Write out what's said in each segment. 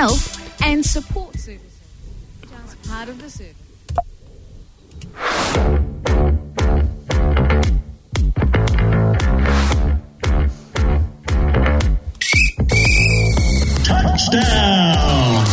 help and support services. Just part of the service. Touchdown!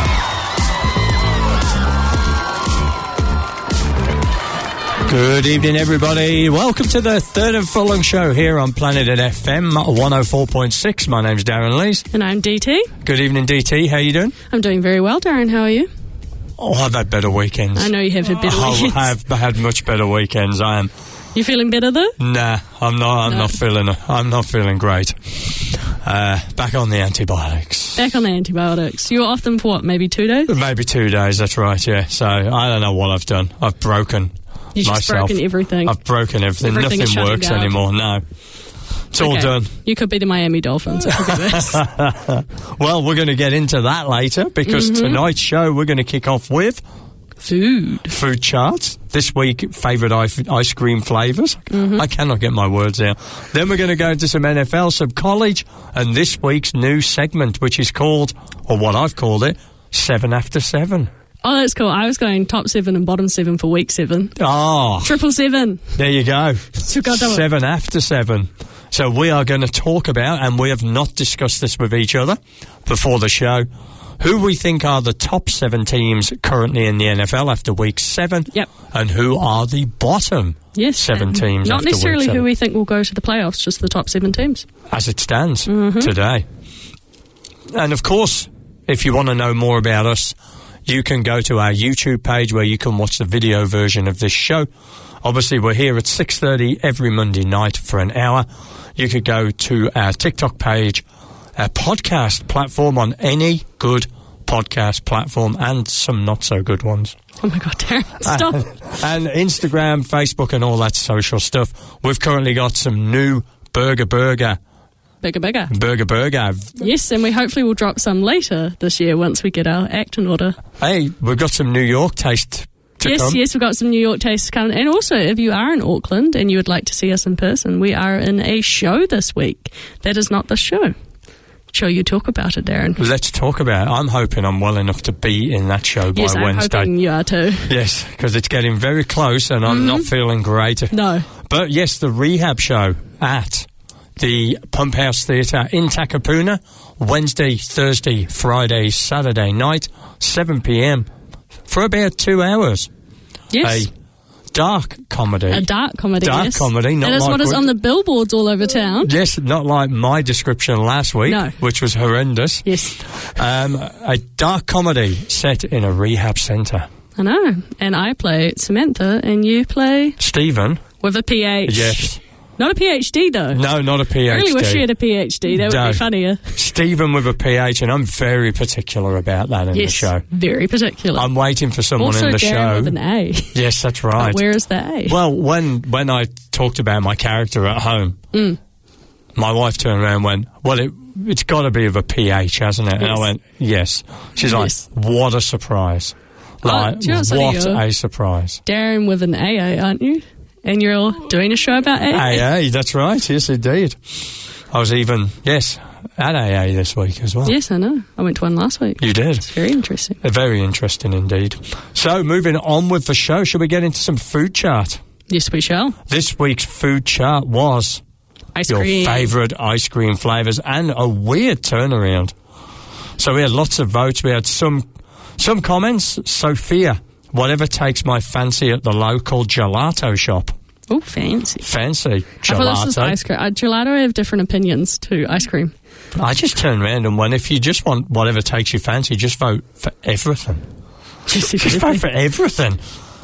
Good evening, everybody. Welcome to the Third and Furlong Show here on Planet FM 104.6. My name's Darren Lees. And I'm DT. Good evening, DT. How you doing? I'm doing very well, Darren. How are you? Oh, I've had better weekends. I know you have had better weekends. I've had much better weekends. I am. You feeling better though? Nah, I'm not. I'm not feeling great. Back on the antibiotics. Back on the antibiotics. You were off them for what? Maybe 2 days? Maybe 2 days. That's right. Yeah. So I don't know what I've done. I've broken. You've just myself. broken everything. I've broken everything. Everything Nothing works anymore. No. It's all done. You could be the Miami Dolphins. It could be this. Well, we're going to get into that later because tonight's show we're going to kick off with food charts. This week, favourite ice cream flavours. I cannot get my words out. Then we're going to go into some NFL, some college, and this week's new segment, which is called, or what I've called it, 7 After 7. Oh, that's cool. I was going top 7 and bottom 7 for week 7. Oh. 777. There you go. 7 After 7. So we are going to talk about, and we have not discussed this with each other before the show, who we think are the top 7 teams currently in the NFL after week 7. Yep. And who are the bottom 7 teams not after necessarily week 7. who we think will go to the playoffs, just the top 7 teams. As it stands today. And of course, if you want to know more about us, you can go to our YouTube page where you can watch the video version of this show. Obviously, we're here at 6:30 every Monday night for an hour. You could go to our TikTok page, our podcast platform on any good podcast platform, and some not-so-good ones. Oh, my God, Darren, stop. And Instagram, Facebook, and all that social stuff. We've currently got some new Burger. Bigger. Burger. Yes, and we hopefully will drop some later this year once we get our act in order. Hey, we've got some New York taste to come. Yes, we've got some New York tastes coming. And also, if you are in Auckland and you would like to see us in person, we are in a show this week. That is not the show. Shall you talk about it, Darren? Let's talk about it. I'm hoping I'm well enough to be in that show by Wednesday. Yes, I'm hoping you are too. Yes, because it's getting very close and I'm not feeling great. No. But yes, the rehab show at the Pump House Theatre in Takapuna, Wednesday, Thursday, Friday, Saturday night, 7 p.m, for about 2 hours. Yes. A dark comedy. A dark comedy, yes. Comedy, not that is like what is on the billboards all over town. Yes, not like my description last week, which was horrendous. Yes. A dark comedy set in a rehab centre. I know. And I play Samantha, and you play... Stephen. With a PH. Yes. Not a PhD, though. No, not a PhD. I really wish you had a PhD. That would be funnier. Stephen with a PH, and I'm very particular about that in the show. Yes, very particular. I'm waiting for someone in the Darren show. with an A. Yes, that's right. But where is the A? Well, when I talked about my character at home, my wife turned around and went, well, it's got to be of a PH, hasn't it? Yes. And I went, yes. She's like, what a surprise. Like, what a surprise. Darren with an AA, aren't you? And you're doing a show about AA? AA, that's right. Yes, indeed. I was even, at AA this week as well. Yes, I know. I went to one last week. You did. It's very interesting. Very interesting indeed. So, moving on with the show, shall we get into some food chart? Yes, we shall. This week's food chart was your favourite ice cream flavours and a weird turnaround. So we had lots of votes. We had some comments. Sophia, whatever takes my fancy at the local gelato shop. Oh, fancy. Fancy. Gelato. I thought this was ice cream. Gelato, I have different opinions to ice cream. I just turned around and went, if you just want whatever takes you fancy, just vote for everything. Just vote for everything.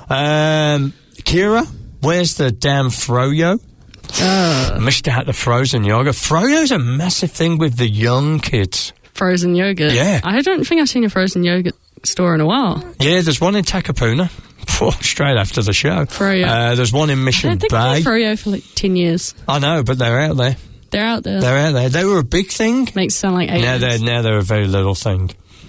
Kira, where's the damn Froyo? Missed out the frozen yogurt. Froyo's a massive thing with the young kids. Frozen yogurt? Yeah. I don't think I've seen a frozen yogurt store in a while. Yeah, there's one in Takapuna. Straight after the show. Froyo. There's one in Mission Bay. I've had Froyo for like 10 years. I know, but they're out there. They're out there. They're out there. They were a big thing. Makes it sound like aliens. Now they're a very little thing.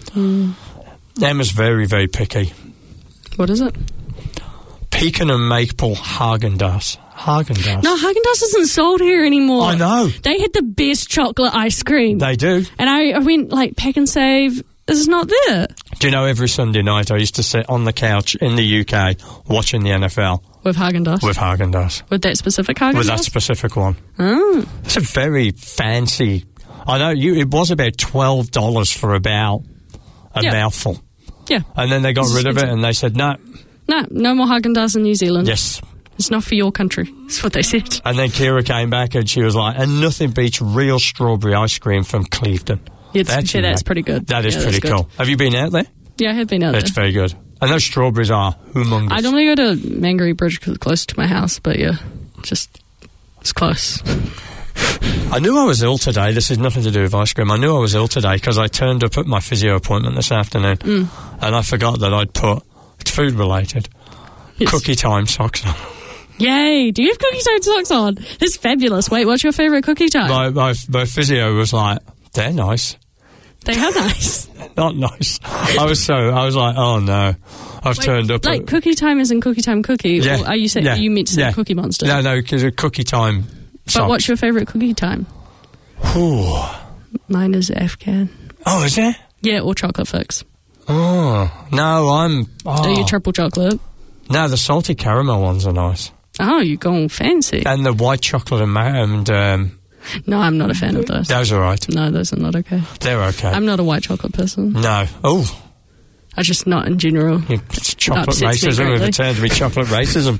Emma's very, very picky. What is it? Pecan and maple Häagen-Dazs. Häagen-Dazs. No, Häagen-Dazs isn't sold here anymore. I know. They had the best chocolate ice cream. They do. And I went like Pack and Save It's not there. Do you know, every Sunday night I used to sit on the couch in the UK watching the NFL. With Haagen-Dazs? With Haagen-Dazs. With that specific Haagen-Dazs? With that specific one. Oh. It's a very fancy... I know, it was about $12 for about a mouthful. Yeah. And then they got rid of it and they said, no. No more Haagen-Dazs in New Zealand. Yes. It's not for your country. That's what they said. And then Kira came back and she was like, and nothing beats real strawberry ice cream from Clevedon. That's pretty good. That is pretty cool. Have you been out there? Yeah, I have been out there. It's very good. And those strawberries are humongous. I normally go to Mangere Bridge because it's close to my house, but yeah, it's close. I knew I was ill today. This has nothing to do with ice cream. I knew I was ill today because I turned up at my physio appointment this afternoon and I forgot that I'd put, it's food related, cookie time socks on. Yay! Do you have cookie time socks on? It's fabulous. Wait, what's your favourite cookie time? My physio was like, they're nice. They are nice. Not nice. I was like, oh no. I've turned up. Like cookie time is in Cookie Time Cookie? Yeah. Or are you saying you meant to say Cookie Monster? No, because a cookie time socks. But what's your favourite cookie time? Ooh. Mine is Afghan. Oh, is it? Yeah, or chocolate fix. Oh. No, Are you triple chocolate? No, the salty caramel ones are nice. Oh, you're going fancy. And the white chocolate and no, I'm not a fan of those. Those are right. No, those are not okay. They're okay. I'm not a white chocolate person. No. Oh. I'm just not in general. It's chocolate racism if it turned to be chocolate racism.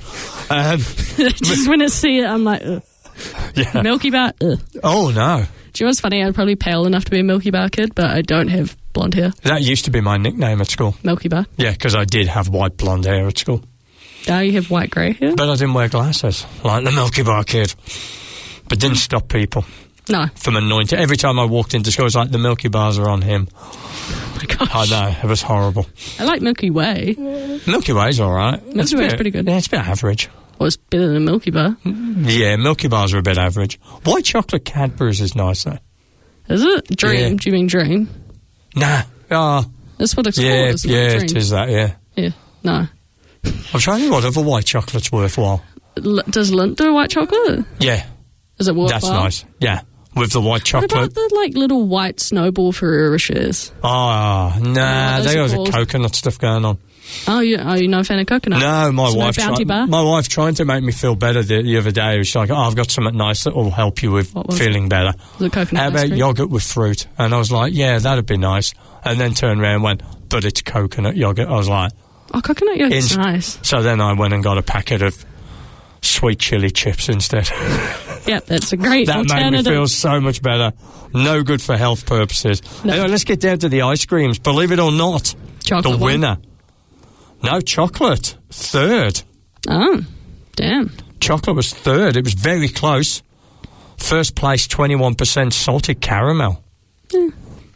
Just when I see it, I'm like, ugh. Yeah. Milky Bar, ugh. Oh, no. Do you know what's funny? I'm probably pale enough to be a Milky Bar kid, but I don't have blonde hair. That used to be my nickname at school. Milky Bar? Yeah, because I did have white blonde hair at school. Now you have white grey hair? But I didn't wear glasses, like the Milky Bar kid. But didn't stop people. No. From anointing. Every time I walked into school, it was like the Milky Bars are on him. Oh my gosh. I know, it was horrible. I like Milky Way. Milky Way's alright. Milky Way's pretty good. Yeah, it's a bit average. Well, it's better than a Milky Bar. Yeah, Milky Bars are a bit average. White chocolate Cadbury's is nice, though. Is it? Dream? Yeah. Do you mean Dream? Nah. That's what it's called, isn't yeah, it? it is that, yeah. Yeah, no. I'm trying to think what other white chocolate's worthwhile. Does Lindt do white chocolate? Yeah. Is it worthwhile? That's nice, yeah. With the white chocolate. What about the little white snowball Ferrero Rochers? Oh, nah, they got the coconut stuff going on. Oh, you're not a fan of coconut? No, my wife tried to make me feel better the other day. She's like, I've got something nice that will help you with feeling better. Was it coconut How about yogurt with fruit? And I was like, yeah, that'd be nice. And then turned around and went, but it's coconut yogurt. I was like... Oh, coconut yogurt's nice. So then I went and got a packet of sweet chili chips instead. Yep, that's a great alternative. That made me feel so much better. No good for health purposes. No. Anyway, let's get down to the ice creams. Believe it or not, chocolate the winner... No, chocolate. Third. Oh, damn. Chocolate was third. It was very close. First place, 21% salted caramel. Yeah.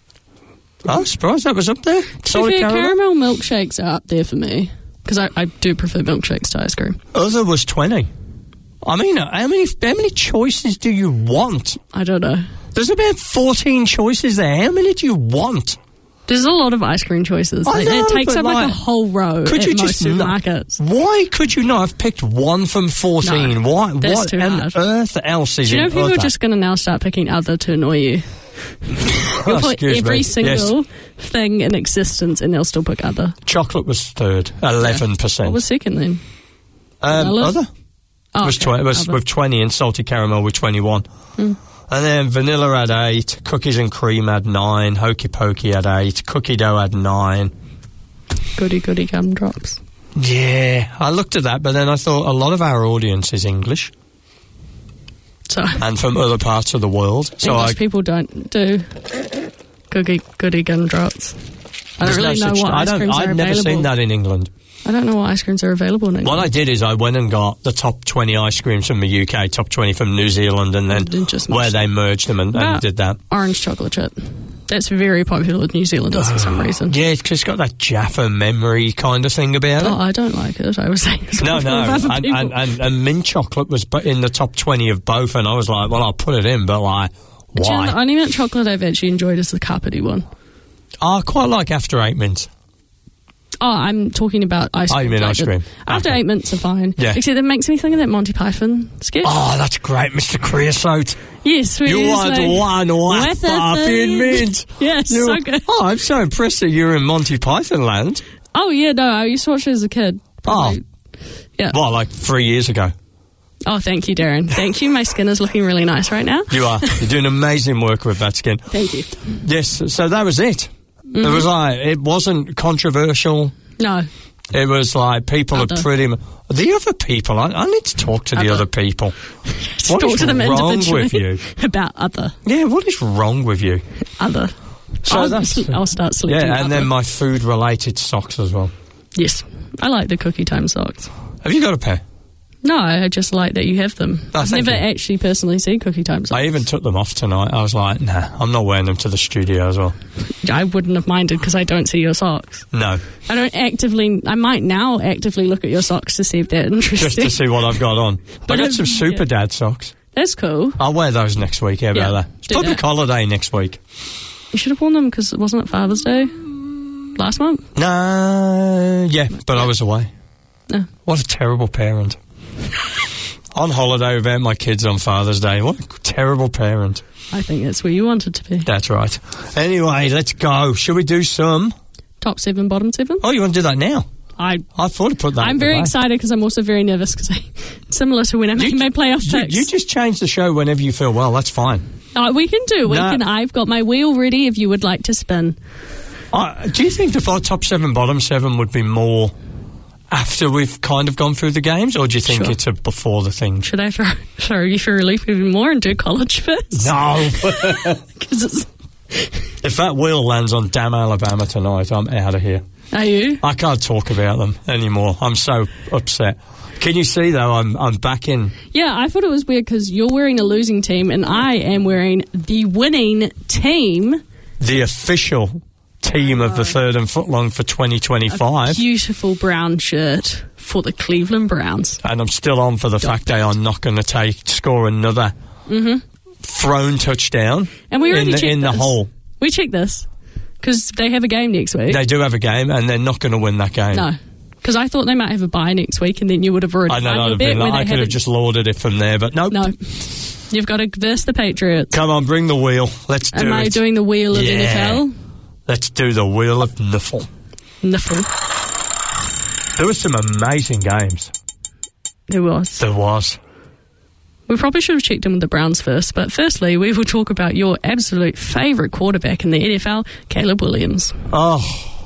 I was surprised that was up there. Salted caramel milkshakes are up there for me. Because I do prefer milkshakes to ice cream. Other was 20. I mean, how many choices do you want? I don't know. There's about 14 choices there. How many do you want? There's a lot of ice cream choices. I know, it takes up like a whole row at most supermarkets. Why could you not have picked one from 14? No, what too on hard. earth else is in Do you know people other? are just going to now start picking other to annoy you? You'll put every single thing in existence and they'll still pick other. Chocolate was third, 11%. What was second then? Other? Oh, was 20, with 20 and salted caramel with 21. And then vanilla had 8, cookies and cream had 9, hokey pokey had 8, cookie dough had 9. Goody gumdrops. Yeah, I looked at that, but then I thought a lot of our audience is English. And from other parts of the world. English people don't do goody gumdrops. I don't really know what ice creams are available. I've never seen that in England. I don't know what ice creams are available in England. What I did is I went and got the top 20 ice creams from the UK, top 20 from New Zealand, and then where they merged them and did that. Orange chocolate chip. That's very popular with New Zealanders for some reason. Yeah, because it's got that Jaffa memory kind of thing about it. Oh, I don't like it. I was saying No. And mint chocolate was in the top 20 of both, and I was like, well, I'll put it in, but like, why? Do you know, the only mint chocolate I've actually enjoyed is the carpety one. I quite like After 8 mint. Oh, I'm talking about ice cream. Oh, you mean ice cream. After Okay. 8 mints are fine. Yeah. Except it makes me think of that Monty Python sketch. Oh, that's great, Mr. Creosote. Yes. where You he's want like, one with the waff in food. mint. Yes, You- so good. Oh, I'm so impressed that you're in Monty Python land. Oh, yeah, no, I used to watch it as a kid. Probably. Yeah. Well, like 3 years ago. Oh, thank you, Darren. Thank you. My skin is looking really nice right now. You are. You're doing amazing work with that skin. Thank you. Yes, so that was it. It was like, it wasn't controversial. No. It was like people Other. are pretty much... The other people, I need to talk to the other people. What Talk is to them wrong individually with you? about other. Yeah, what is wrong with you? Other. So I'll start selecting Yeah, and other. then my food-related socks as well. Yes. I like the cookie time socks. Have you got a pair? No, I just like that you have them. Oh, I've thank never you. actually personally seen cookie time socks. I even took them off tonight. I was like, nah, I'm not wearing them to the studio as well. I wouldn't have minded because I don't see your socks. No, I might now actively look at your socks to see if they're just interesting. to see what I've got on. But I got some yeah. Super Dad socks. That's cool. I'll wear those next week. How about Yeah, that? It's do public that. holiday next week. You should have worn them because wasn't it Father's Day last month? No, yeah, but I was away. No. What a terrible parent. On holiday without my kids on Father's Day. What a terrible parent. I think that's where you wanted to be. That's right. Anyway, let's go. Should we do some? Top 7, bottom 7. Oh, you want to do that now? I thought I'd put that. I'm very excited because I'm also very nervous because similar to when I made my playoff picks. You just change the show whenever you feel well. That's fine. We can do. I've got my wheel ready if you would like to spin. Do you think the top 7, bottom 7 would be more after we've kind of gone through the games, or do you think Sure. it's before the thing? Should I throw you for a loop even more and do college first? No. 'Cause it's, If that wheel lands on damn Alabama tonight, I'm out of here. are you? I can't talk about them anymore. I'm so upset. Can you see, though, I'm back in... Yeah, I thought it was weird because you're wearing a losing team and I am wearing the winning team. The official team of the Third and Footlong for 2025. Beautiful brown shirt for the Cleveland Browns. And I'm still on for the fact they are not going to score another thrown touchdown And we already checked in the this. hole. We checked this because they have a game next week. They do have a game, and they're not going to win that game. No, because I thought they might have a bye next week and then you would have already I know won I'd your have bet been where like, I they could have haven't- just lauded it from there, but nope. No, you've got to verse the Patriots. Come on, bring the wheel. Let's do Am I it. doing the wheel of Yeah. NFL? Let's do the wheel of Nuffle. Niffle. There were some amazing games. There was. There was. We probably should have checked in with the Browns first, but firstly, we will talk about your absolute favourite quarterback in the NFL, Caleb Williams. Oh.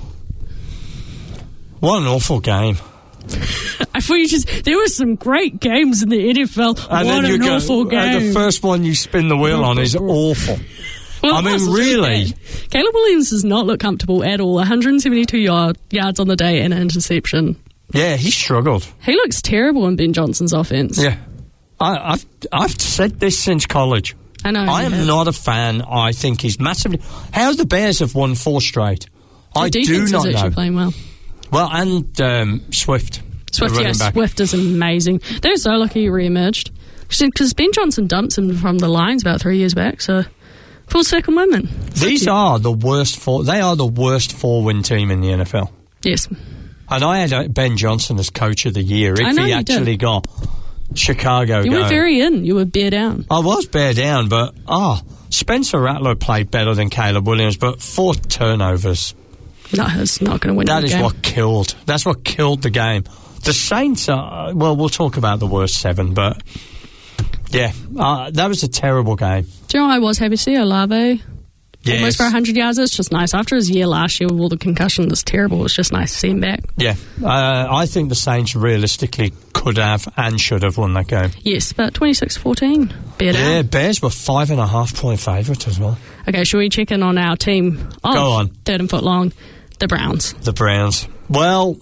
What an awful game. I thought there were some great games in the NFL. And what then you an go, awful game. the first one you spin the wheel on is awful. Well, I it mean, was really? bad. Caleb Williams does not look comfortable at all. 172 yards on the day and an interception. Yeah, he struggled. He looks terrible in Ben Johnson's offense. Yeah. I've said this since college. I know. I am not a fan. I think he's massively... How the Bears have won 4 straight? I The do defense not is actually know. playing well. Well, and Swift. Swift, the running yes, back. Swift is amazing. They're so lucky he re-emerged. Because Ben Johnson dumped him from the Lions about 3 years back, so full circle moment. These are the worst 4... They are the worst 4-win team in the NFL. Yes. And I had Ben Johnson as coach of the year. I If know he you actually got Chicago You going. were very in. You were bear down. I was bear down, but Spencer Rattler played better than Caleb Williams, but 4 turnovers. No, it's not going to win That the is game. what killed. That's what killed the game. The Saints are... Well, we'll talk about the worst 7, but... Yeah, that was a terrible game. Do you know what I was happy to see? Olave. Yes. Almost for 100 yards. It's just nice. After his year last year with all the concussion that's terrible, it's just nice to see him back. Yeah. I think the Saints realistically could have and should have won that game. Yes, but 26-14. Bear down. Yeah, Bears were 5.5-point favourites as well. Okay, shall we check in on our team? Go on. Third and Footlong, the Browns. The Browns. Well,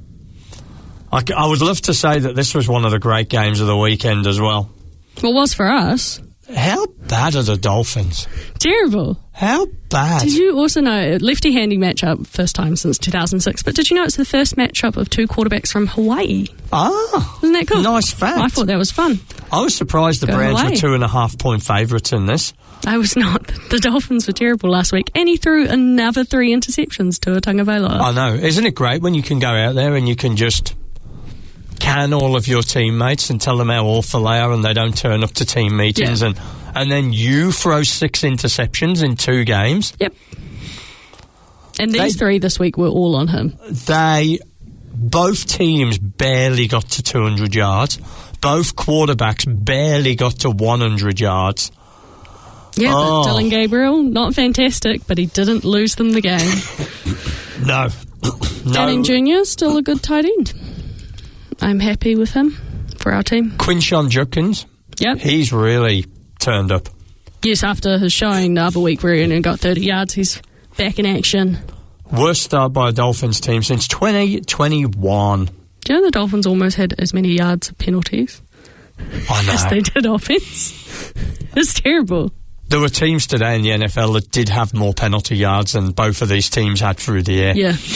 I would love to say that this was one of the great games of the weekend as well. Well, it was for us. How bad are the Dolphins? Terrible. How bad? Did you also know, lefty-handy matchup, first time since 2006, but did you know it's the first matchup of 2 quarterbacks from Hawaii? Ah. Isn't that cool? Nice fact. I thought that was fun. I was surprised the Browns were 2.5-point favourites in this. I was not. The Dolphins were terrible last week, and he threw another 3 interceptions to Tagovailoa. I know. Isn't it great when you can go out there and you can just can all of your teammates and tell them how awful they are and they don't turn up to team meetings, and then you throw 6 interceptions in 2 games? Yep. And these 3 this week were all on him. Both teams barely got to 200 yards. Both quarterbacks barely got to 100 yards. Yeah, but Dylan Gabriel, not fantastic, but he didn't lose them the game. No. Danning Jr., still a good tight end. I'm happy with him for our team. Quinshon Judkins. Yep. He's really turned up. Yes, after his showing the other week where he only got 30 yards, he's back in action. Worst start by a Dolphins team since 2021. Do you know the Dolphins almost had as many yards of penalties as they did offense? It's terrible. There were teams today in the NFL that did have more penalty yards than both of these teams had through the air. Yeah.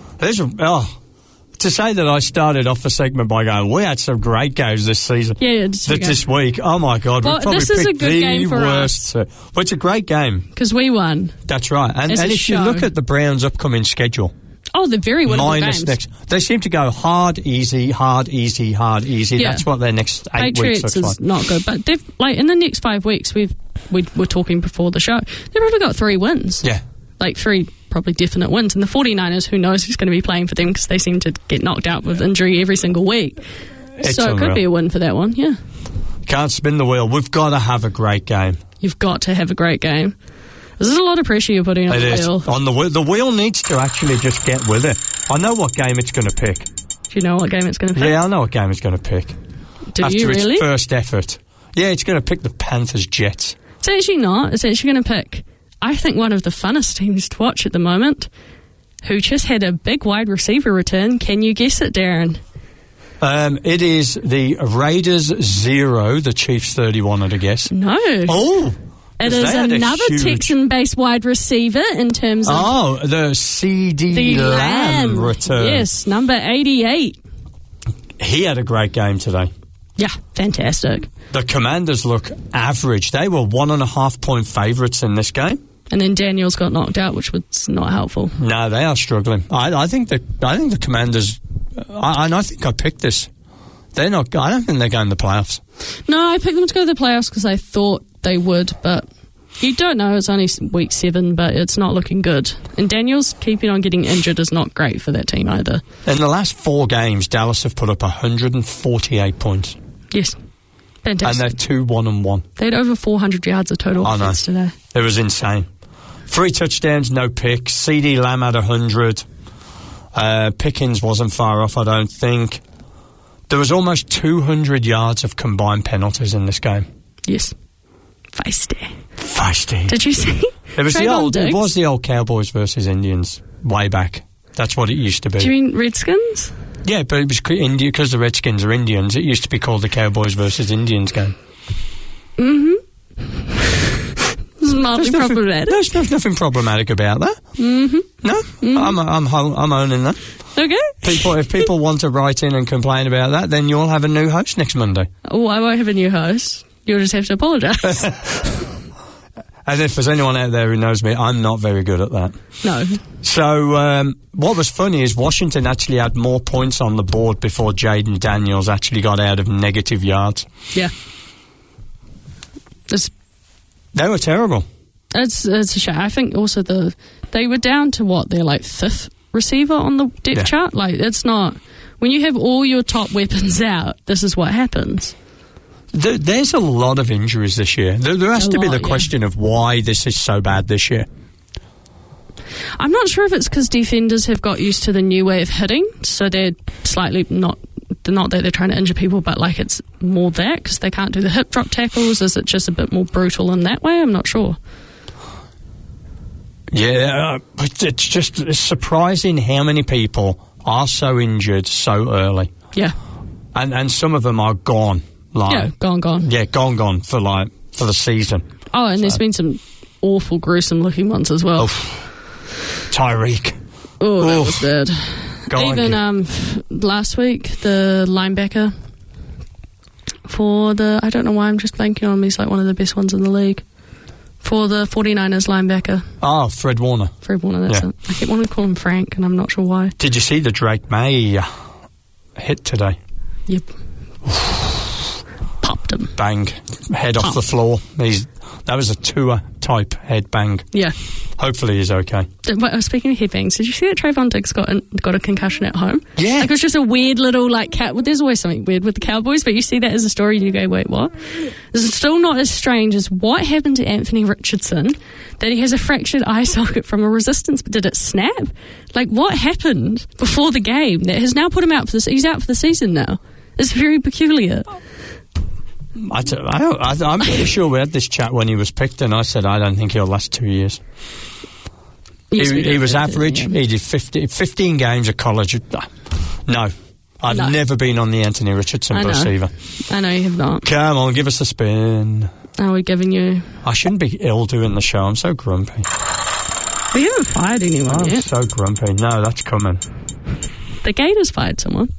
To say that I started off the segment by going, we had some great games this season. Yeah, this week. Oh my God, we probably this is picked a good the game for worst. us. Well, it's a great game because we won. That's right. And if you look at the Browns' upcoming schedule, they're very winnable minus games. They seem to go hard, easy, hard, easy, hard, easy. Yeah. That's what their next 8 Patriots weeks looks is not good, but they've in the next 5 weeks we were talking before the show. They've probably got 3 wins. Yeah, 3 probably definite wins. And the 49ers, who knows who's going to be playing for them because they seem to get knocked out with injury every single week. So it could be a win for that one. Yeah, can't spin the wheel. We've got to have a great game. You've got to have a great game. This is a lot of pressure you're putting on the wheel. On the wheel. The wheel needs to actually just get with it. I know what game it's going to pick. Do you know what game it's going to pick? Yeah, I know what game it's going to pick. Do you really? After its first effort. Yeah, it's going to pick the Panthers Jets. It's actually not. It's actually going to pick, I think, one of the funnest teams to watch at the moment, who just had a big wide receiver return. Can you guess it, Darren? It is the Raiders 0, the Chiefs 31, I'd guess. No. Oh! It is another Texan-based wide receiver in terms of... Oh, the CD Lamb return. Yes, number 88. He had a great game today. Yeah, fantastic. The Commanders look average. They were 1.5-point favourites in this game. And then Daniels got knocked out, which was not helpful. No, they are struggling. I think the Commanders... I think I picked this. They're not... I don't think they're going to the playoffs. No, I picked them to go to the playoffs because I thought they would, but you don't know. It's only week 7, but it's not looking good. And Daniels keeping on getting injured is not great for that team either. In the last 4 games, Dallas have put up 148 points. Yes. Fantastic. And they're 2-1-1. They had over 400 yards of total offense today. It was insane. 3 touchdowns, no picks. CD Lamb had 100. Pickens wasn't far off, I don't think. There was almost 200 yards of combined penalties in this game. Yes. Feisty. Did you see? It was the old Cowboys versus Indians way back. That's what it used to be. Do you mean Redskins? Yeah, but it was India because the Redskins are Indians. It used to be called the Cowboys versus Indians game. Mm-hmm. It's mildly problematic. There's nothing problematic about that. Mm-hmm. No, mm-hmm. I'm owning that. Okay. If people want to write in and complain about that, then you'll have a new host next Monday. Oh, I won't have a new host. You'll just have to apologise. And if there's anyone out there who knows me, I'm not very good at that. No. So what was funny is Washington actually had more points on the board before Jaden Daniels actually got out of negative yards. Yeah. They were terrible. It's a shame. I think also they were down to what? They're like 5th receiver on the depth chart. Like, it's not... When you have all your top weapons out, this is what happens. There's a lot of injuries this year. There has to be the question of why this is so bad this year. I'm not sure if it's because defenders have got used to the new way of hitting, so they're slightly not that they're trying to injure people, but like it's more that because they can't do the hip drop tackles. Is it just a bit more brutal in that way? I'm not sure. Yeah, it's surprising how many people are so injured so early. Yeah. And some of them are gone. Gone. Yeah, gone for the season. Oh, and there's been some awful, gruesome looking ones as well. Tyreek. Oh, that was bad. Even last week, the linebacker for the... I don't know why I'm just blanking on him. He's like one of the best ones in the league. For the 49ers linebacker. Oh, Fred Warner. Fred Warner, that's it. I keep wanting to call him Frank, and I'm not sure why. Did you see the Drake May hit today? Yep. Popped him. Bang. Head off the floor. That was a tour-type head bang. Yeah. Hopefully he's okay. Speaking of head bangs, did you see that Trayvon Diggs got a concussion at home? Yeah. Like, it was just a weird little, like, well, there's always something weird with the Cowboys, but you see that as a story and you go, wait, what? This is still not as strange as what happened to Anthony Richardson, that he has a fractured eye socket from a resistance, but did it snap? Like, what happened before the game that has now put him out he's out for the season now? It's very peculiar. I'm pretty sure we had this chat when he was picked, and I said I don't think he'll last 2 years. Yes, he was average. He did 15 games at college. No. I've never been on the Anthony Richardson bus either. I know you have not. Come on, give us a spin. Are we giving you... I shouldn't be ill doing the show. I'm so grumpy. We haven't fired anyone yet. I'm so grumpy. No, that's coming. The Gators fired someone.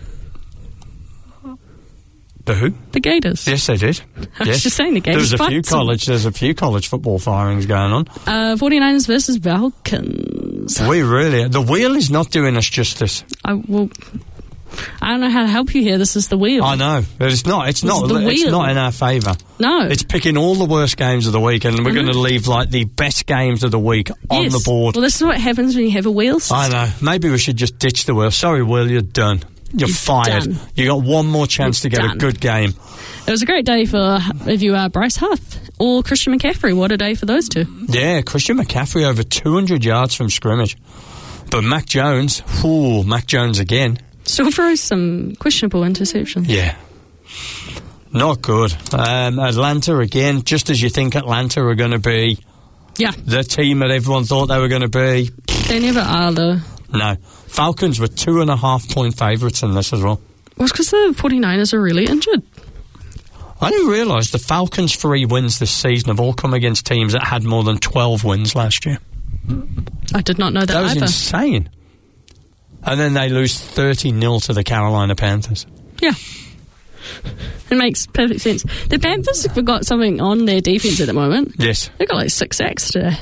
The who? The Gators. Yes, they did. I was just saying the Gators. There's a few college football firings going on. 49ers versus Falcons. The wheel is not doing us justice. I don't know how to help you here. This is the wheel. I know, but it's not in our favour. No. It's picking all the worst games of the week, and we're going to leave like the best games of the week on the board. Well, this is what happens when you have a wheel system. I know. Maybe we should just ditch the wheel. Sorry, Will, you're done. You're fired. Done. You got one more chance to get a good game. It was a great day for, if you are Bryce Huff or Christian McCaffrey. What a day for those two. Yeah, Christian McCaffrey over 200 yards from scrimmage. But Mac Jones again. Still throws some questionable interceptions. Yeah. Not good. Atlanta again, just as you think Atlanta are going to be the team that everyone thought they were going to be. They never are, though. No. Falcons were 2.5-point favourites in this as well. Well, it's because the 49ers are really injured. I didn't realise the Falcons' 3 wins this season have all come against teams that had more than 12 wins last year. I did not know that either. That was insane. And then they lose 30-0 to the Carolina Panthers. Yeah. It makes perfect sense. The Panthers have got something on their defence at the moment. Yes. They've got like 6 sacks today.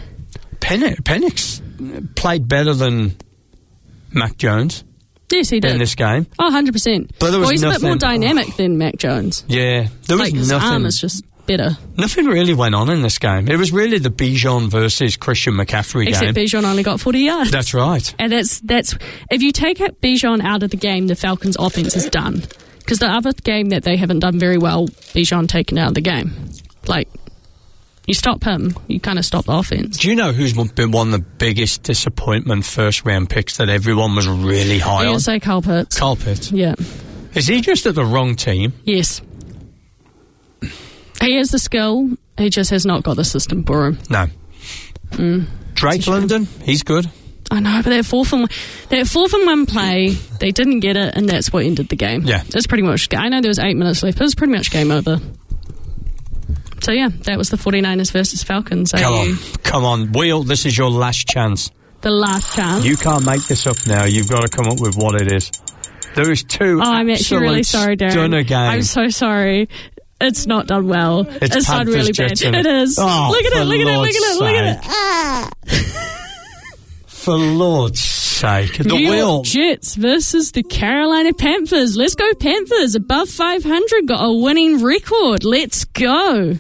Penix played better than Mac Jones. Yes, he did. In this game. Oh, 100%. But there was he's nothing, a bit more dynamic than Mac Jones. Yeah. There was his nothing. arm is just better. Nothing really went on in this game. It was really the Bijan versus Christian McCaffrey Except game. Bijan only got 40 yards. That's right. And that's if you take Bijan out of the game, the Falcons' offense is done. Because the other game that they haven't done very well, Bijan taken out of the game. Like, you stop him, you kind of stop the offense. Do you know who's been one of the biggest disappointment first-round picks that everyone was really high on? I'd say Kyle Pitts. Kyle Pitts. Yeah. Is he just at the wrong team? Yes. He has the skill, he just has not got the system for him. No. Drake London, he's good. I know, but that fourth and one play, they didn't get it, and that's what ended the game. Yeah. That's pretty much... I know there was 8 minutes left, but it was pretty much game over. So, yeah, that was the 49ers versus Falcons. Come on. Wheel, this is your last chance. The last chance. You can't make this up now. You've got to come up with what it is. There is 2 I'm actually really sorry, Darren. stunner games. I'm so sorry. It's not done well. It's done really bad. It is. Oh, look at it. Ah. For Lord's sake. The New wheel. York Jets versus the Carolina Panthers. Let's go Panthers. Above 500. Got a winning record. Let's go.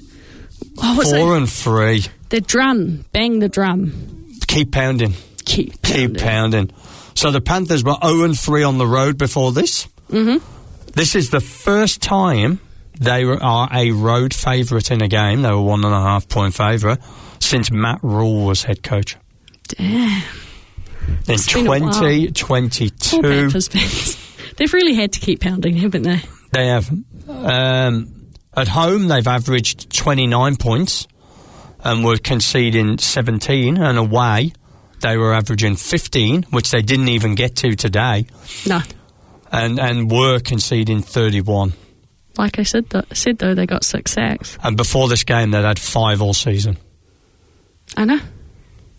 4-3. The drum. Bang the drum. Keep pounding. Keep pounding. So the Panthers were 0-3 on the road before this. Mm-hmm. This is the first time they are a road favourite in a game. They were 1.5-point favourite since Matt Rule was head coach. Damn. In 2022. Poor Panthers fans. They've really had to keep pounding, haven't they? They have. At home, they've averaged 29 points and were conceding 17, and away, they were averaging 15, which they didn't even get to today. No. And were conceding 31. Like I said, though, they got 6 sacks. And before this game, they'd had 5 all season. I know.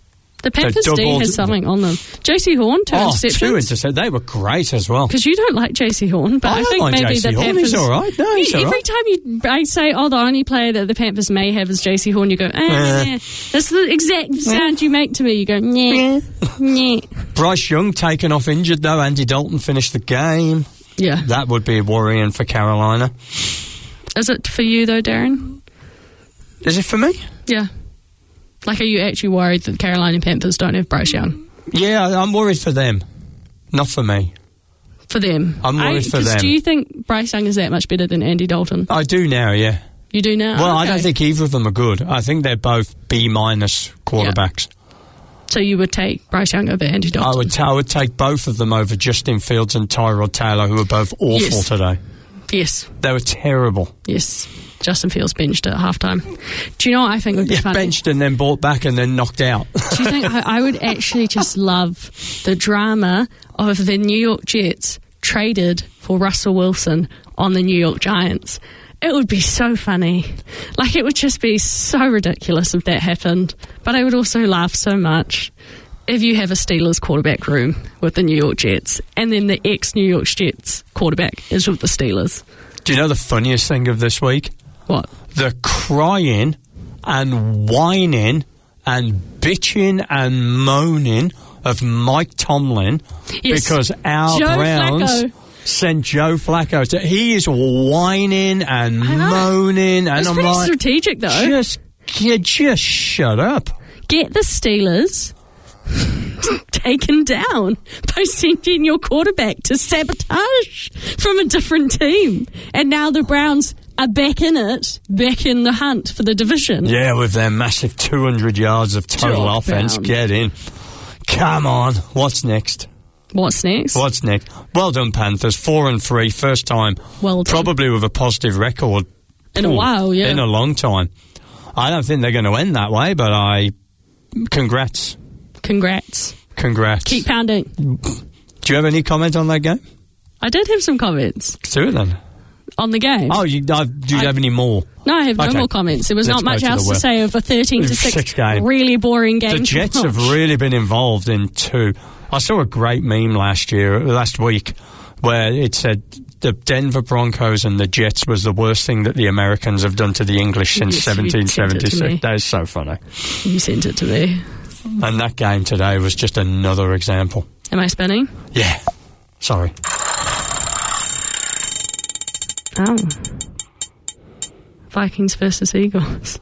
The Panthers D has something on them. JC Horn, 2 interceptions. 2 interceptions. They were great as well. Because you don't like JC Horn, but I think like maybe JC the Horn. Panthers... He's all right. No, he's all right. Every time I say, the only player that the Panthers may have is JC Horn, you go, That's the exact sound you make to me. You go, nah. Bryce Young taken off injured, though. Andy Dalton finished the game. Yeah. That would be worrying for Carolina. Is it for you, though, Darren? Is it for me? Yeah. Like, are you actually worried that the Carolina Panthers don't have Bryce Young? Yeah, I'm worried for them. Not for me. For them? I'm worried for them. Do you think Bryce Young is that much better than Andy Dalton? I do now, yeah. You do now? Well, okay. I don't think either of them are good. I think they're both B- quarterbacks. Yeah. So you would take Bryce Young over Andy Dalton? I would take both of them over Justin Fields and Tyrod Taylor, who were both awful today. Yes. They were terrible. Yes. Justin Fields benched at halftime. Do you know what I think would be funny? Benched and then brought back and then knocked out. Do you think I would actually just love the drama of the New York Jets traded for Russell Wilson on the New York Giants? It would be so funny. Like, it would just be so ridiculous if that happened. But I would also laugh so much if you have a Steelers quarterback room with the New York Jets and then the ex-New York Jets quarterback is with the Steelers. Do you know the funniest thing of this week? What? The crying and whining and bitching and moaning of Mike Tomlin because our Browns sent Joe Flacco. He is whining and moaning. And I'm pretty strategic, though. Just shut up. Get the Steelers taken down by sending your quarterback to sabotage from a different team. And now the Browns are back in the hunt for the division. Yeah, with their massive 200 yards of total offense. Get in. Come on. What's next? Well done, Panthers. 4-3, first time. Well done. Probably with a positive record. In a while, yeah. In a long time. I don't think they're going to end that way, but Congrats. Keep pounding. Do you have any comment on that game? I did have some comments. Do it then. On the game? Oh, do you have any more? No, I have no more comments. There was not much else to say of a 13-6 game. Really boring game. The Jets have really been involved in two. I saw a great meme last week, where it said the Denver Broncos and the Jets was the worst thing that the Americans have done to the English since 1776. That is so funny. You sent it to me. And that game today was just another example. Am I spinning? Yeah. Sorry. Oh. Vikings versus Eagles.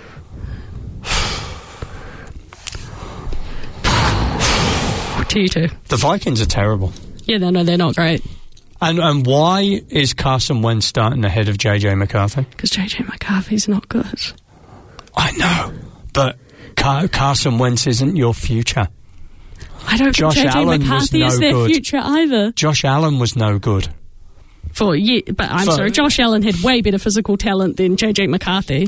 To you too. The Vikings are terrible. Yeah, no, they're not great. And why is Carson Wentz starting ahead of JJ McCarthy? Because JJ McCarthy's not good. I know, but Carson Wentz isn't your future. I don't think JJ McCarthy is their future either. Josh Allen was no good. But I'm sorry, Josh Allen had way better physical talent than JJ McCarthy.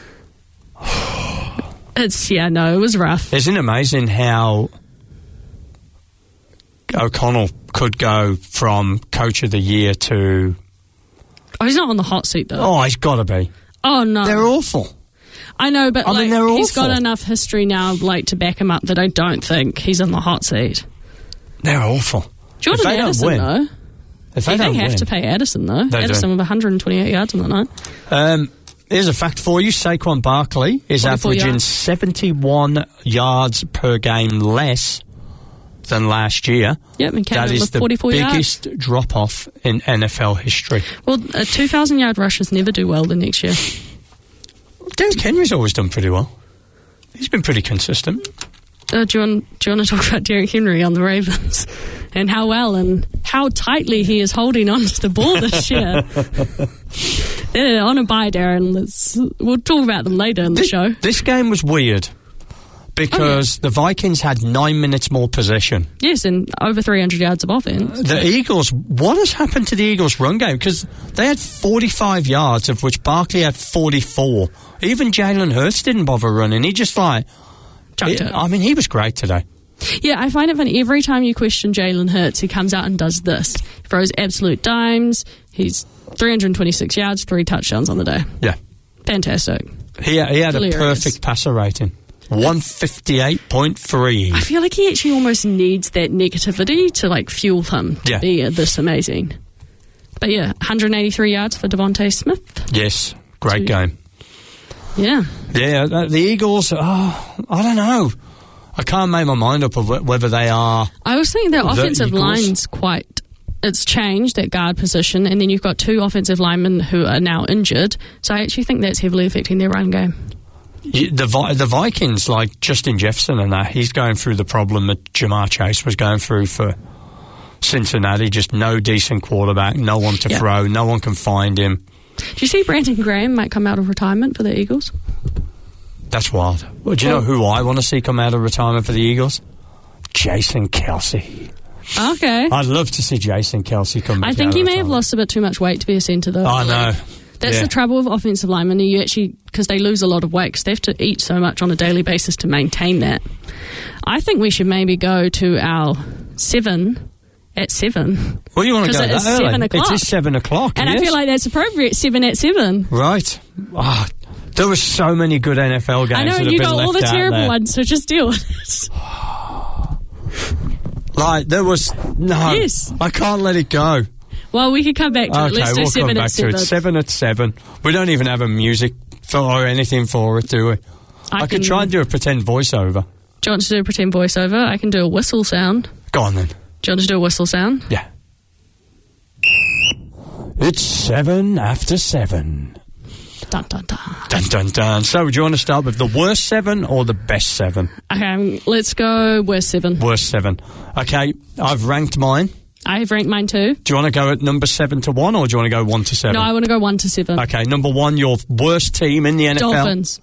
It was rough. Isn't it amazing how O'Connell could go from Coach of the Year to... Oh, he's not on the hot seat, though. Oh, he's got to be. Oh, no. They're awful. I know, but he's got enough history now to back him up that I don't think he's on the hot seat. They're awful. Jordan Addison, though. If they have to pay Addison, though. Addison with 128 yards on the night. Here's a fact for you. Saquon Barkley is averaging 71 yards per game less than last year. Yep, and that is the biggest drop-off in NFL history. Well, a 2,000-yard rushers never do well the next year. Derrick Henry's always done pretty well. He's been pretty consistent. Do you want to talk about Derrick Henry on the Ravens and how well and how tightly he is holding on to the ball this year? They're on a bye, Darren. We'll talk about them later in the show. This game was weird because the Vikings had 9 minutes more possession. Yes, and over 300 yards of offense. The Eagles, what has happened to the Eagles' run game? Because they had 45 yards, of which Barkley had 44. Even Jalen Hurts didn't bother running. He just he was great today. Yeah, I find it funny. Every time you question Jalen Hurts, he comes out and does this. He throws absolute dimes. He's 326 yards, 3 touchdowns on the day. Yeah. Fantastic. He had a perfect passer rating. 158.3. I feel like he actually almost needs that negativity to like fuel him to be this amazing. But yeah, 183 yards for Devontae Smith. Yes, great game. Yeah. Yeah, the Eagles, I don't know. I can't make my mind up of whether they are... I was thinking their offensive Eagles. line's quite... It's changed, that guard position, and then you've got 2 offensive linemen who are now injured. So I actually think that's heavily affecting their run game. The Vikings, like Justin Jefferson and that, he's going through the problem that Jamar Chase was going through for Cincinnati. Just no decent quarterback, no one to throw, no one can find him. Do you see Brandon Graham might come out of retirement for the Eagles? That's wild. Well, do you know who I want to see come out of retirement for the Eagles? Jason Kelce. Okay. I'd love to see Jason Kelce come back. I think he may have lost a bit too much weight to be a centre, though. I know. That's the trouble with offensive linemen. You actually, because they lose a lot of weight, because they have to eat so much on a daily basis to maintain that. I think we should maybe go to our 7 at 7. Well, you want to go that early? 7 o'clock. It is 7 o'clock. And I feel like that's appropriate, 7 at 7. Right. Oh, there were so many good NFL games. I know, that you have been got all the left out terrible there. ones, so just deal with it. Like, there was... No. Yes. I can't let it go. Well, we could come back to it. Okay, Let's do we'll 7 come at back 7. to it. 7 at 7. We don't even have a music or anything for it, do we? I could try and do a pretend voiceover. Do you want to do a pretend voiceover? I can do a whistle sound. Go on, then. Do you want to do a whistle sound? Yeah. It's 7 after 7. Dun, dun, dun. Dun, dun, dun. So, do you want to start with the worst 7 or the best 7? Okay, let's go worst 7. Worst 7. Okay, I've ranked mine. I've ranked mine too. Do you want to go at number 7 to 1, or do you want to go 1 to 7? No, I want to go 1 to 7. Okay, number 1, your worst team in the NFL. Dolphins.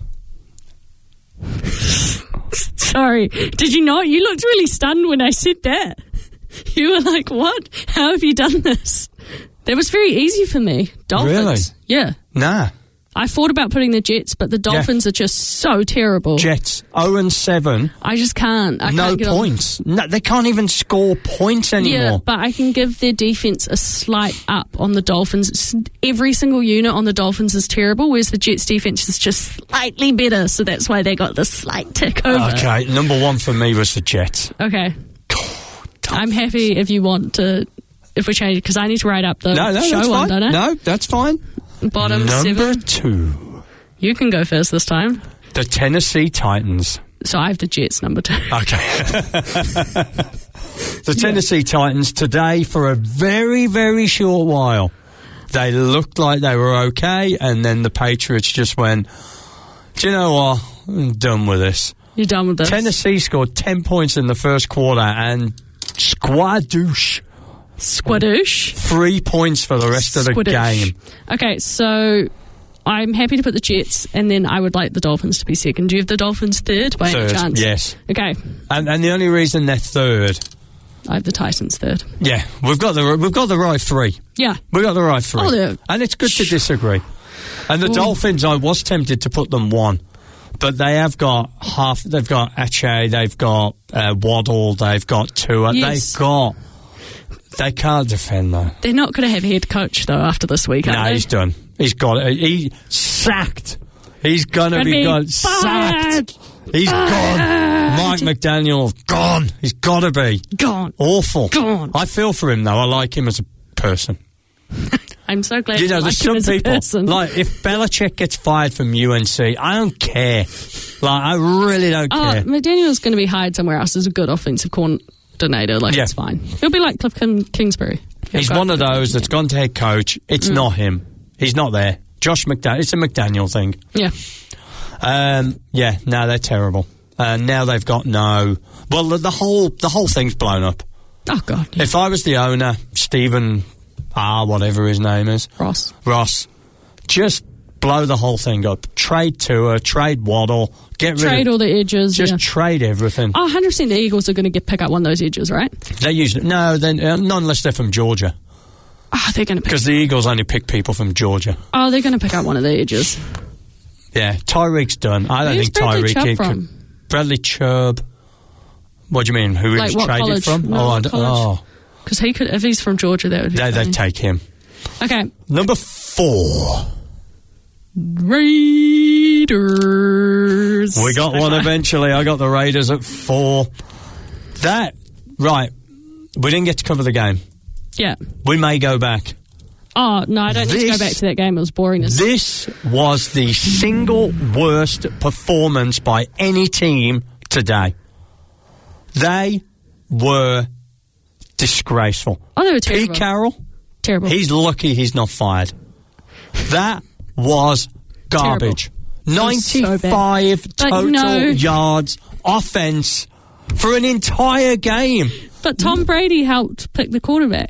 Sorry, did you not? You looked really stunned when I said that. You were like, what? How have you done this? That was very easy for me. Dolphins. Really? Yeah. Nah. I thought about putting the Jets, but the Dolphins are just so terrible. Jets, 0-7. I just can't. I No can't get points. No, they can't even score points anymore. Yeah, but I can give their defense a slight up on the Dolphins. Every single unit on the Dolphins is terrible, whereas the Jets' defense is just slightly better, so that's why they got the slight tick over. Okay, number 1 for me was the Jets. Okay. I'm happy if you want to, if we change it, because I need to write up the show that's one, fine. don't I? No, that's fine. Bottom number 7. 2. You can go first this time. The Tennessee Titans. So I have the Jets number 2. Okay. The Tennessee Titans today, for a very, very short while, they looked like they were okay, and then the Patriots just went, do you know what? I'm done with this. You're done with this. Tennessee scored 10 points in the first quarter, and squadoosh. 3 points for the rest of the game. Okay, so I'm happy to put the Jets, and then I would like the Dolphins to be second. Do you have the Dolphins third by any chance? Yes. Okay. And the only reason they're third, I have the Titans third. yeah, we've got the right 3. Yeah. We've got the right 3. Oh, yeah. And it's good to disagree. And the Dolphins, I was tempted to put them 1. But they have got they've got Ache, they've got Waddle, they've got Tua, Yes. They can't defend, though. They're not going to have a head coach, though, after this week, No, he's done. He's got it. He's sacked. He's going to be gone. Sacked. He's gone. Mike McDaniel, gone. He's got to be. Gone. Awful. Gone. I feel for him, though. I like him as a person. I'm so glad You know, like there's him some as a people, person. like, if Belichick gets fired from UNC, I don't care. Like, I really don't care. McDaniel's going to be hired somewhere else as a good offensive coordinator. Like, it's fine. He'll be like Cliff Kingsbury. He's one of those that's gone to head coach. It's not him. He's not there. Josh McDaniel. It's a McDaniel thing. Yeah. No, they're terrible. Now they've got no... Well, the whole thing's blown up. Oh, God. Yeah. If I was the owner, Stephen whatever his name is. Ross. Just blow the whole thing up. Trade Tua, trade Waddle, trade all the edges. Just trade everything. Oh, 100% the Eagles are going to pick up one of those edges, right? They usually... No, not unless they're from Georgia. Oh, they're going to pick... Because the Eagles only pick people from Georgia. Oh, they're going to pick up one of the edges. Yeah, Tyreek's done. I don't Who's think Bradley Tyreek... Chubb from? Bradley Chubb. What do you mean? Who he Like was what traded college? from? No, what college? Because he could... If he's from Georgia, that would be funny. They'd take him. Okay. Number 4. Raiders. Raiders. We got one eventually. I got the Raiders at 4. Right. We didn't get to cover the game. Yeah. We may go back. Oh, no, I don't need to go back to that game. It was boringness. This was the single worst performance by any team today. They were disgraceful. Oh, they were terrible. Pete Carroll, Terrible. he's lucky he's not fired. That was garbage. Terrible. 95 so total yards offense for an entire game. But Tom Brady helped pick the quarterback.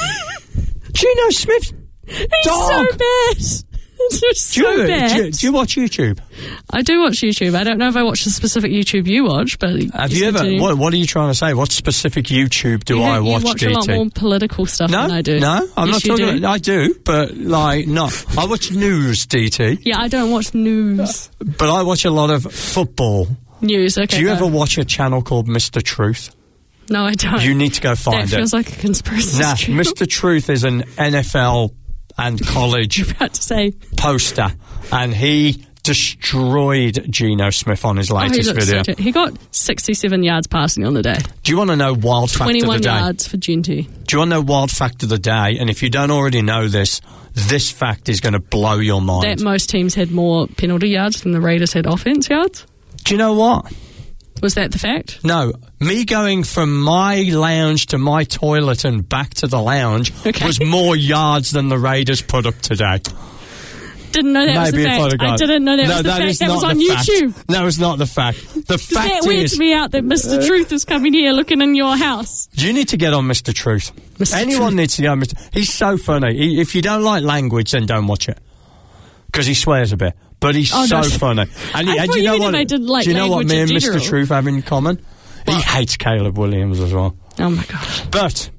Geno Smith, He's so bad. It's just so bad. Do you watch YouTube? I do watch YouTube. I don't know if I watch the specific YouTube you watch, but Have you ever? What are you trying to say? What specific YouTube do I watch? You watch DT? a lot more political stuff than I do. No, I'm Yes, not talking. I do, but no. I watch news, DT. Yeah, I don't watch news. But I watch a lot of football. News, okay. Do you ever watch a channel called Mr. Truth? No, I don't. You need to go find That feels like a conspiracy. Nah, Mr. Truth is an NFL and college You're about to say. poster, and he destroyed Geno Smith on his latest video. He got 67 yards passing on the day. Do you want to know wild fact of the 21 day? yards for Genty. Do you want to know wild fact of the day? And if you don't already know this fact is going to blow your mind. That most teams had more penalty yards than the Raiders had offense yards. Do you know what? Was that the fact? No, me going from my lounge to my toilet and back to the lounge was more yards than the Raiders put up today. Didn't know that was the Maybe fact. I didn't know that was the fact. That was on YouTube. No, it's not the fact. The fact That weirds me out that Mr. Truth is coming here looking in your house. You need to get on Mr. Truth. Anyone needs to get on Mr. He's so funny. If you don't like language, then don't watch it. Because he swears a bit. But he's so funny. And do you know what? Do you know what me and Mr. Truth have in common? What? He hates Caleb Williams as well. Oh my gosh. But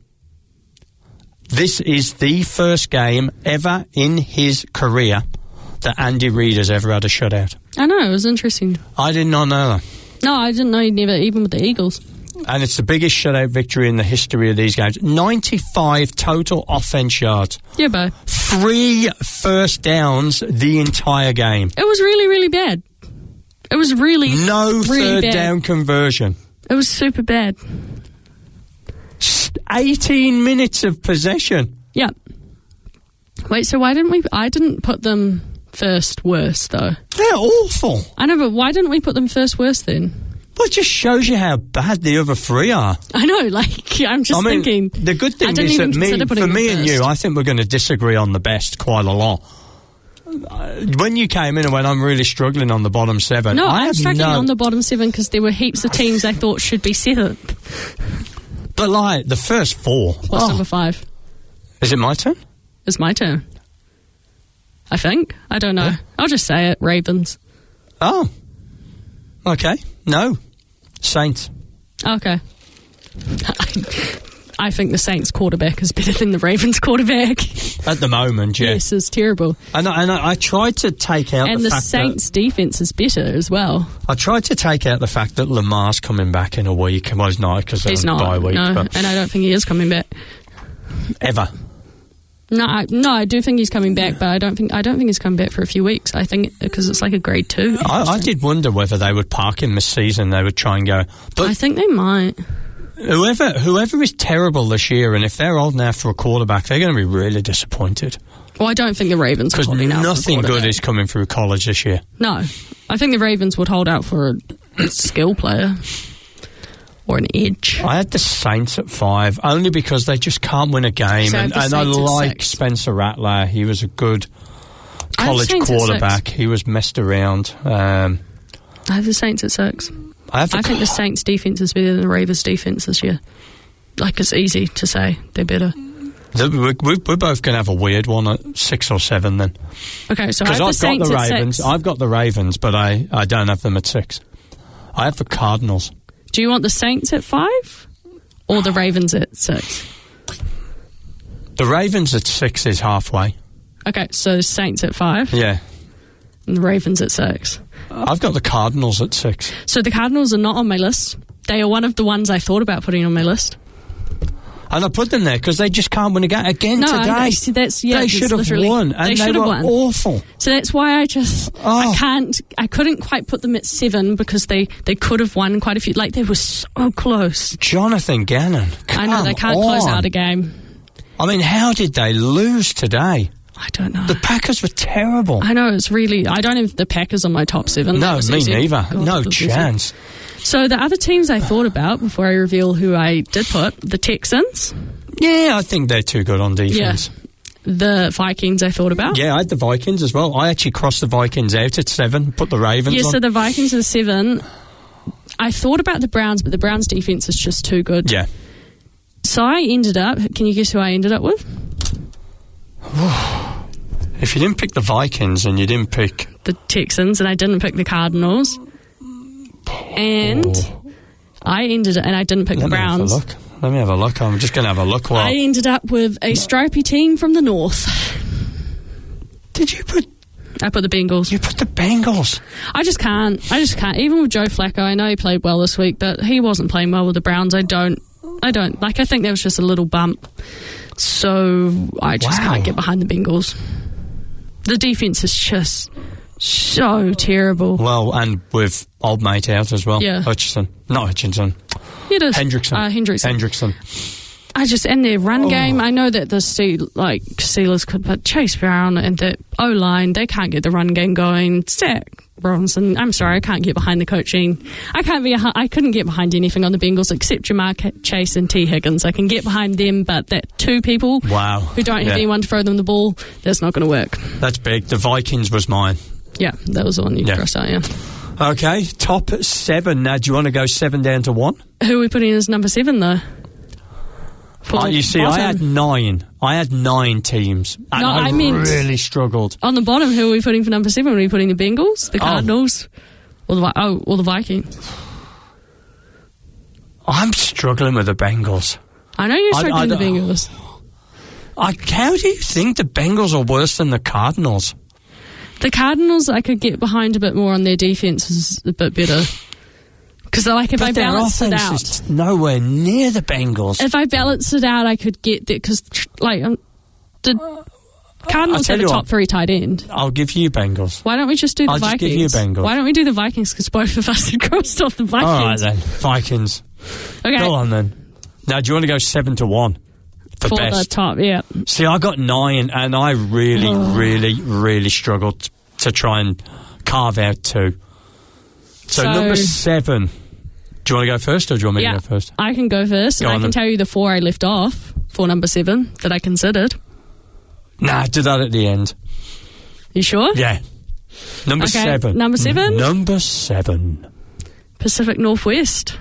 this is the first game ever in his career that Andy Reid has ever had a shutout. I know, it was interesting. I did not know that. No, I didn't know he'd never, even with the Eagles. And it's the biggest shutout victory in the history of these games. 95 total offense yards. Yeah, Bo. 3 first downs the entire game. It was really, really bad. It was really No really third bad. down conversion. It was super bad. 18 minutes of possession. Yeah. Wait, so why didn't we... I didn't put them first worst, though. They're awful. I know, but why didn't we put them first worst then? Well, it just shows you how bad the other 3 are. I know, like, I'm just thinking... The good thing I didn't is even that consider putting for them me and first. you, I think we're going to disagree on the best quite a lot. When you came in and went, I'm really struggling on the bottom 7. No, I I'm have struggling on the bottom 7 because there were heaps of teams I thought should be 7th. But, like, the first 4. What's number 5? Is it my turn? It's my turn. I think. I don't know. Yeah. I'll just say it. Ravens. Oh. Okay. No. Saints. Okay. I think the Saints quarterback is better than the Ravens quarterback. At the moment, yeah. Yes, it's terrible. And I tried to take out And the Saints' defense is better as well. I tried to take out the fact that Lamar's coming back in a week. Well, he's not because He's not. bye week. No, But and I don't think he is coming back. ever. No, I do think he's coming back, but I don't think he's coming back for a few weeks. I think because it's like a grade 2. I did wonder whether they would park him this season. They would try and go. But I think they might. Whoever is terrible this year, and if they're old enough for a quarterback, they're going to be really disappointed. Well, I don't think the Ravens Because would hold out nothing for a good quarterback. is coming through college this year. No, I think the Ravens would hold out for a skill player or an edge. I had the Saints at 5, only because they just can't win a game. So I And have the I Saints at like 6. Spencer Rattler. He was a good I have the college Saints at 6. quarterback. He was messed around. I have the Saints at 6. I think the Saints' defense is better than the Ravens' defense this year. Like, it's easy to say they're better. We're both going to have a weird one at 6 or 7 then. Okay, so I Because have the I've got Saints the at Ravens. 6. I've got the Ravens, but I don't have them at 6. I have the Cardinals. Do you want the Saints at 5 or the Ravens at 6? The Ravens at 6 is halfway. Okay, so the Saints at 5 Yeah. and the Ravens at 6. I've got the Cardinals at 6. So the Cardinals are not on my list. They are one of the ones I thought about putting on my list. And I put them there because they just can't win again today. They should have won, and they were awful. So that's why I couldn't quite put them at 7 because they could have won quite a few. Like, they were so close. Jonathan Gannon, I know, they can't close out a game. I mean, how did they lose today? I don't know. The Packers were terrible. I know, it's really... I don't have the Packers on my top 7. No, me neither. No chance. So the other teams I thought about before I reveal who I did put, the Texans. Yeah, I think they're too good on defense. Yeah. The Vikings I thought about. Yeah, I had the Vikings as well. I actually crossed the Vikings out at 7, put the Ravens on. Yeah, so the Vikings are 7. I thought about the Browns, but the Browns' defense is just too good. Yeah. So I ended up... Can you guess who I ended up with? If you didn't pick the Vikings and you didn't pick... The Texans, and I didn't pick the Cardinals. And I ended up... And I didn't pick the Browns. Let me have a look. I'm just going to have a look. I ended up with a stripy team from the north. Did you put... I put the Bengals. You put the Bengals? I just can't. Even with Joe Flacco, I know he played well this week, but he wasn't playing well with the Browns. I don't. Like, I think there was just a little bump. So I just can't get behind the Bengals. The defense is just so terrible. Well, and with old mate out as well. Yeah. Hutchinson. Not Hutchinson. It is. Hendrickson. And their run game, I know that the Steelers could, but Chase Brown and the O-line, they can't get the run game going. Zach Robinson, I'm sorry, I can't get behind the coaching. I couldn't get behind anything on the Bengals except Jamar Chase and T. Higgins. I can get behind them, but that two people who don't have anyone to throw them the ball, that's not going to work. That's big. The Vikings was mine. Yeah, that was the one you crossed out, yeah. Okay, top 7. Now, do you want to go 7 down to 1? Who are we putting as number 7, though? You see, I had 9. I had 9 teams. And I really struggled. On the bottom, who are we putting for number 7? Are we putting the Bengals, the Cardinals, or the Vikings? I'm struggling with the Bengals. I know you're struggling with the Bengals. How do you think the Bengals are worse than the Cardinals? The Cardinals, I could get behind a bit more on their defense is a bit better. Because if I balance it out, is nowhere near the Bengals. If I balance it out, I could get there. Because the Cardinals have a top 3 tight end. I'll give you Bengals. Why don't we just do the Vikings? I'll just give you Bengals. Why don't we do the Vikings? Because both of us had crossed off the Vikings. All right then, Vikings. Okay, go on then. Now, do you want to go 7 to 1 for best? The top? Yeah. See, I got 9, and I really struggled to try and carve out 2. So number 7. Do you want to go first, or do you want me to go first? I can go first, and I can tell you the 4 I left off for number 7 that I considered. Nah, do that at the end. You sure? Yeah. Number 7. Number 7? Number 7. Pacific Northwest.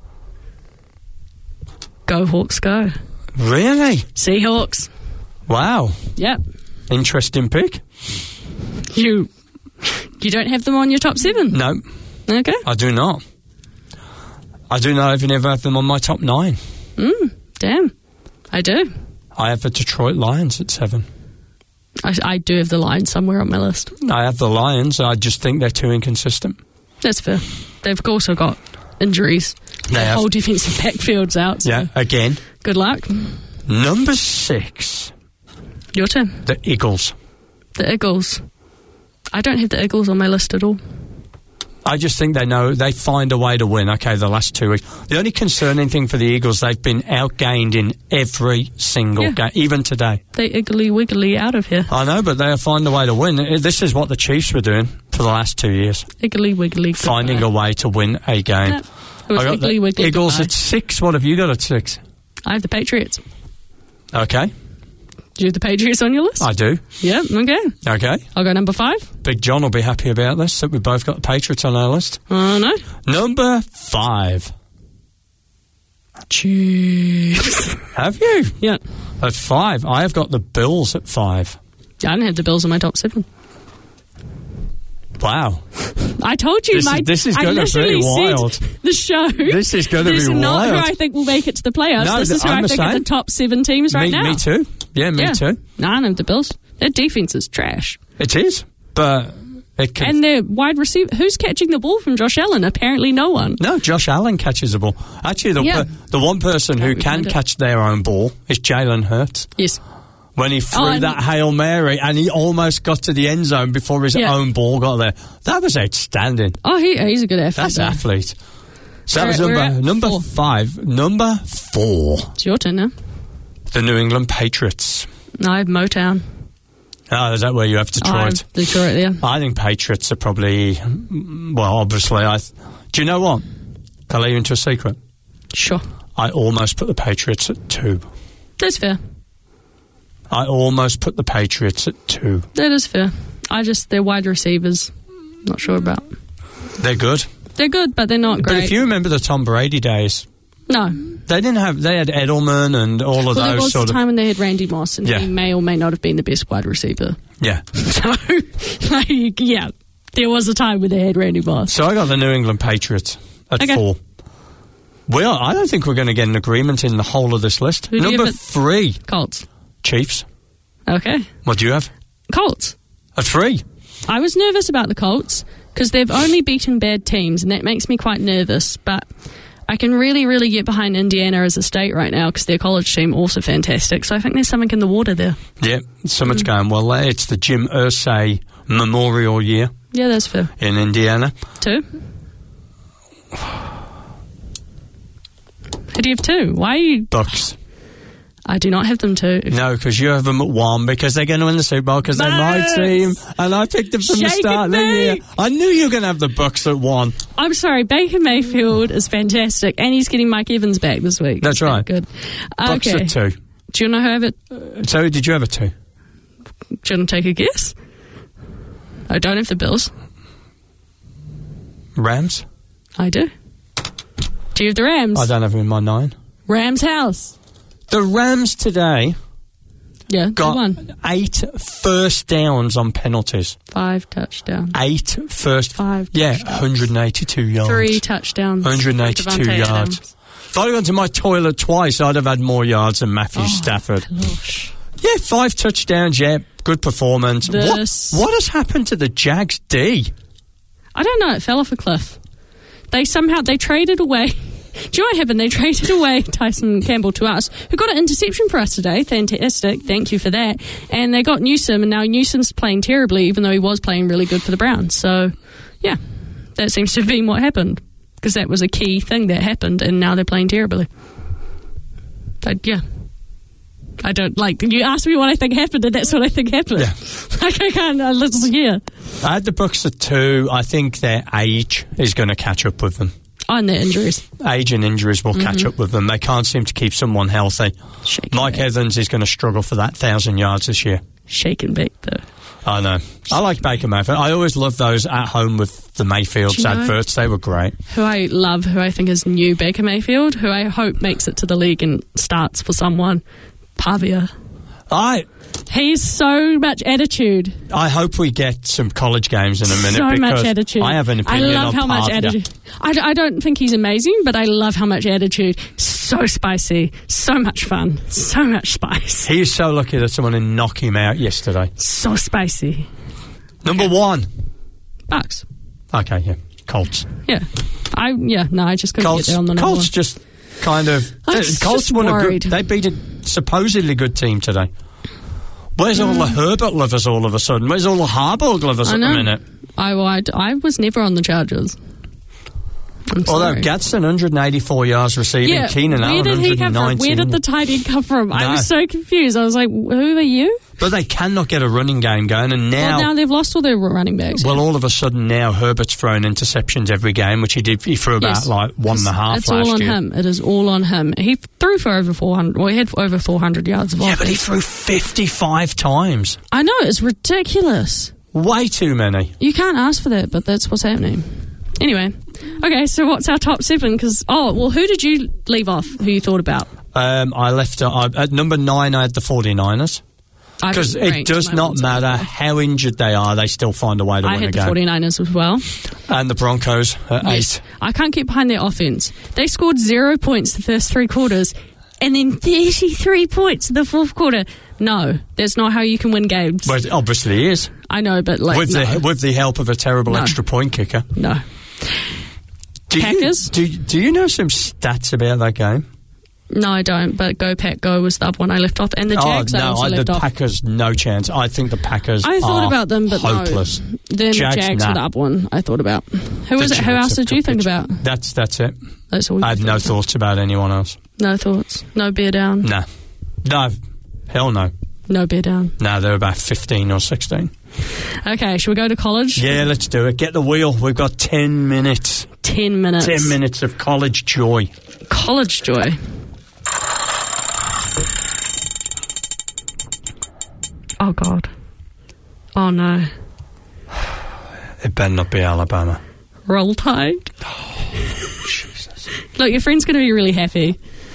Go Hawks, go. Really? Seahawks. Wow. Yep. Interesting pick. You don't have them on your top 7? No. Okay. I do not. I do not even ever have them on my top 9. Damn. I do. I have the Detroit Lions at 7. I do have the Lions somewhere on my list. I have the Lions. I just think they're too inconsistent. That's fair. They've also got injuries. Their whole defensive backfield's out. So yeah, again. Good luck. Number 6. Your turn. The Eagles. The Eagles. I don't have the Eagles on my list at all. I just think they find a way to win. Okay, the last 2 weeks. The only concerning thing for the Eagles, they've been outgained in every single game, even today. They iggly wiggly out of here. I know, but they find a way to win. This is what the Chiefs were doing for the last 2 years. Iggly wiggly. Finding a way to win a game. Yep. It was iggly wiggly. Eagles at 6. What have you got at 6? I have the Patriots. Okay. Do you have the Patriots on your list? I do. Yeah, okay. Okay. I'll go number 5. Big John will be happy about this, that we both got the Patriots on our list. No. Number 5. Chiefs. Have you? Yeah. At 5. I have got the Bills at 5. I don't have the Bills in my top 7. Wow. I told you, this is going to be wild. The show. This is going to be wild. This is not who I think will make it to the playoffs. No, this is who I think are the top 7 teams right now. Me too. Yeah, me too. No, I know the Bills. Their defense is trash. It is, but And their wide receiver, who's catching the ball from Josh Allen? Apparently no one. No, Josh Allen catches the ball. Actually, the one person who can catch their own ball is Jalen Hurts. Yes. When he threw that Hail Mary and he almost got to the end zone before his own ball got there. That was outstanding. Oh, he's a good athlete. That's athlete. So that was number 5. Number 4. It's your turn now. The New England Patriots. I have Motown. Oh, is that where you have Detroit? Detroit, yeah. I think Patriots are probably... Well, obviously, do you know what? Can I let you into a secret? Sure. I almost put the Patriots at 2. That's fair. I almost put the Patriots at 2. That is fair. their wide receivers, not sure about. They're good. They're good, but they're not great. But if you remember the Tom Brady days... No. They had Edelman and all of those there was sort a time when they had Randy Moss, and he may or may not have been the best wide receiver. Yeah. So, there was a time when they had Randy Moss. So I got the New England Patriots at 4. Well, I don't think we're going to get an agreement in the whole of this list. Number 3. Colts. Chiefs. Okay. What do you have? Colts. At 3. I was nervous about the Colts because they've only beaten bad teams, and that makes me quite nervous, but... I can really, really get behind Indiana as a state right now because their college team also fantastic. So I think there's something in the water there. Yeah, so much going well there. It's the Jim Irsay Memorial Year. Yeah, that's fair. In Indiana. 2. Who do you have 2? Why are you... Bucks. I do not have them 2. No, because you have them at 1 because they're going to win the Super Bowl because they're my team and I picked them from the start of the year. I knew you were going to have the Bucks at 1. I'm sorry, Baker Mayfield is fantastic and he's getting Mike Evans back this week. That's right. Good. Bucks at 2. Do you know who I have it? So did you have a 2? Do you want to take a guess? I don't have the Bills. Rams? I do. Do you have the Rams? I don't have them in my 9. Rams house. The Rams today got 8 first downs on penalties. 5 touchdowns. 8 first... 5 Yeah, 182 yards. 3 touchdowns. 182 yards. If I'd gone to my toilet twice, I'd have had more yards than Matthew Stafford. Gosh. Yeah, 5 touchdowns, good performance. What has happened to the Jags D? I don't know, it fell off a cliff. They traded away... Do you know what happened? They traded away Tyson Campbell to us, who got an interception for us today. Fantastic. Thank you for that. And they got Newsome, and now Newsome's playing terribly, even though he was playing really good for the Browns. So, yeah, that seems to have been what happened, because that was a key thing that happened, and now they're playing terribly. But, yeah. I don't, you asked me what I think happened, and that's what I think happened. Yeah. I can't, I had the Bucks at 2. I think their age is going to catch up with them. And their injuries. Age and injuries will catch up with them. They can't seem to keep someone healthy. Mike Evans is going to struggle for that 1,000 yards this year. Shake and bake, though. I know. I like Baker Mayfield. I always love those at home with the Mayfields adverts. They were great. Who I love, who I think is new Baker Mayfield, who I hope makes it to the league and starts for someone, Pavia. He's so much attitude. I hope we get some college games in a minute. So much attitude. I have an opinion I love how much attitude. I don't think he's amazing, but I love how much attitude. So spicy. So much fun. So much spice. He is so lucky that someone didn't knock him out yesterday. So spicy. Number 1. Bucks. Okay, yeah. Colts. Yeah. I just couldn't get there on the number 1. Colts just kind of... Colts won they beat a supposedly good team today. Where's all the Herbert lovers all of a sudden? Where's all the Harbaugh lovers at the minute? I was never on the Chargers. Although Gadsden, 184 yards receiving, yeah, Keenan Allen, 119. Where did the tight end come from? No. I was so confused. I was like, who are you? But they cannot get a running game going, and now they've lost all their running backs. Well, all of a sudden now Herbert's throwing interceptions every game, which he did. He threw about 1.5 It's last year. All on him. It is all on him. He threw for over 400. Well, he had over 400 yards of offense. Yeah, but he threw 55 times. I know, it's ridiculous. Way too many. You can't ask for that, but that's what's happening. Anyway, okay, so what's our top 7? Who did you leave off? Who you thought about? I left at number 9. I had the 49ers. Because it does not matter how injured they are, they still find a way to win a game. I had the 49ers as well. And the Broncos at 8. I can't get behind their offense. They scored 0 points the first 3 quarters. and then 33 points in the fourth quarter. No, that's not how you can win games. Well, it obviously is. I know, but like with the help of a terrible extra point kicker. No. Packers? Do you know some stats about that game? No, I don't, but Go Pack Go was the other one I left off, and the Jags I also left off. The Packers, no chance. I think the Packers I thought about them, but hopeless. No. Then the Jags were the other one I thought about. Who was it? Who else did you think about? That's it. That's all. I had no thoughts about anyone else. No thoughts. No bear down. No. Hell no. No bear down. No, they're about 15 or 16. Okay, shall we go to college? Yeah, let's do it. Get the wheel. We've got 10 minutes. 10 minutes. 10 minutes of college joy. College joy. Oh, God. Oh, no. It better not be Alabama. Roll Tide. Oh, Jesus. Look, your friend's going to be really happy.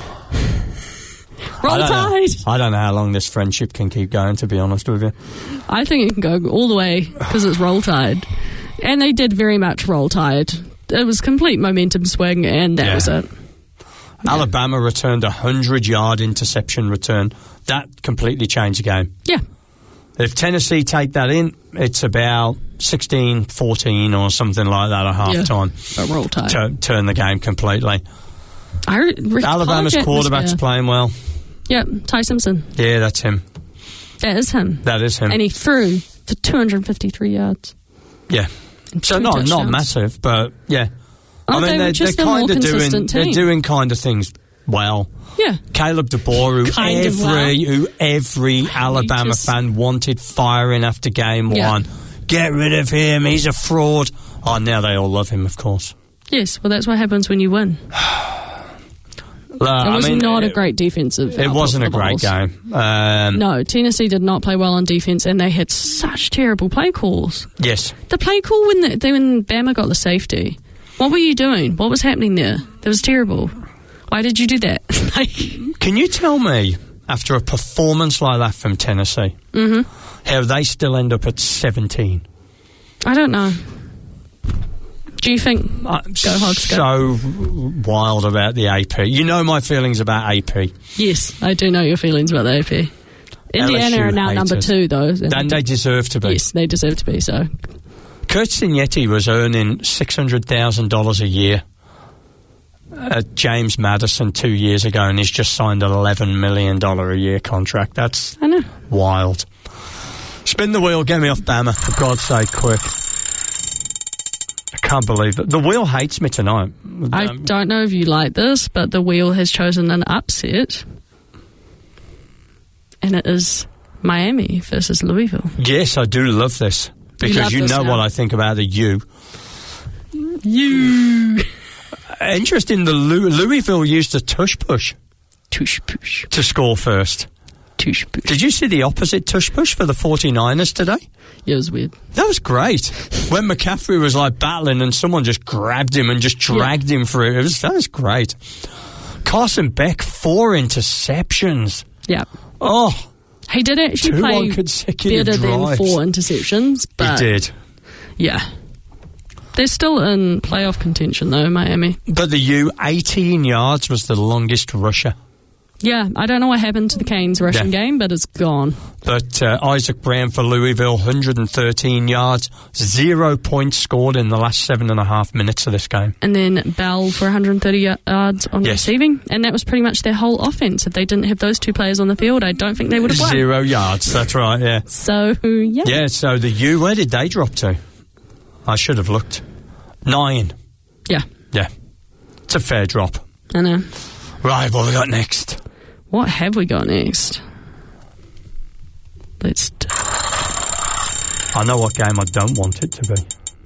Roll Tide. I don't know how long this friendship can keep going, to be honest with you. I think it can go all the way because it's Roll Tide. And they did very much Roll Tide. It was complete momentum swing, and that was it. Alabama returned a 100-yard interception return. That completely changed the game. Yeah. If Tennessee take that in, it's about 16-14 or something like that at half-time. A Roll Tide. Turn the game completely. Alabama's quarterback's playing well. Yep, Ty Simpson. Yeah, that's him. That is him. That is him. And he threw for 253 yards. Yeah. So not massive, but yeah. They're kind of doing kind of things well. Yeah. Caleb DeBoer, who every Alabama fan wanted firing after game one. Get rid of him. He's a fraud. Oh, now they all love him, of course. Yes, well, that's what happens when you win. It was not a great defensive. It wasn't a great game. No, Tennessee did not play well on defense, and they had such terrible play calls. Yes. The play call when Bama got the safety. What were you doing? What was happening there? That was terrible. Why did you do that? Can you tell me, after a performance like that from Tennessee, how they still end up at 17? I don't know. Do you think Go Hogs go? So wild about the AP. You know my feelings about AP. Yes, I do know your feelings about the AP. Indiana are now number 2, though. And they deserve to be. Yes, they deserve to be, so. Kurt Signetti was earning $600,000 a year at James Madison 2 years ago, and he's just signed an $11 million a year contract. That's wild. Spin the wheel, get me off Bama, for God's sake, quick. I can't believe it. The wheel hates me tonight. I don't know if you like this, but the wheel has chosen an upset, and it is Miami versus Louisville. Yes, I do love this, because you know what I think about the U. Interesting, the Louisville used a tush push to score first. Tush push. Did you see the opposite tush push for the 49ers today? Yeah, it was weird. That was great. When McCaffrey was like battling and someone just grabbed him and just dragged him through. That was great. Carson Beck, 4 interceptions. Yeah. Oh. He did actually play better than 4 interceptions. But he did. Yeah. They're still in playoff contention, though, Miami. But the U, 18 yards was the longest rusher. Yeah, I don't know what happened to the Canes rushing game, but it's gone. But Isaac Brown for Louisville, 113 yards, 0 points scored in the last 7.5 minutes of this game. And then Bell for 130 yards on receiving, and that was pretty much their whole offense. If they didn't have those 2 players on the field, I don't think they would have won. 0 yards, that's right, yeah. So, yeah. Yeah, so the U, where did they drop to? I should have looked. 9. Yeah. Yeah. It's a fair drop. I know. Right, what have we got next? What have we got next? I know what game I don't want it to be.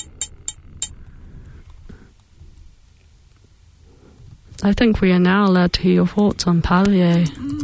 I think we are now allowed to hear your thoughts on Parlier.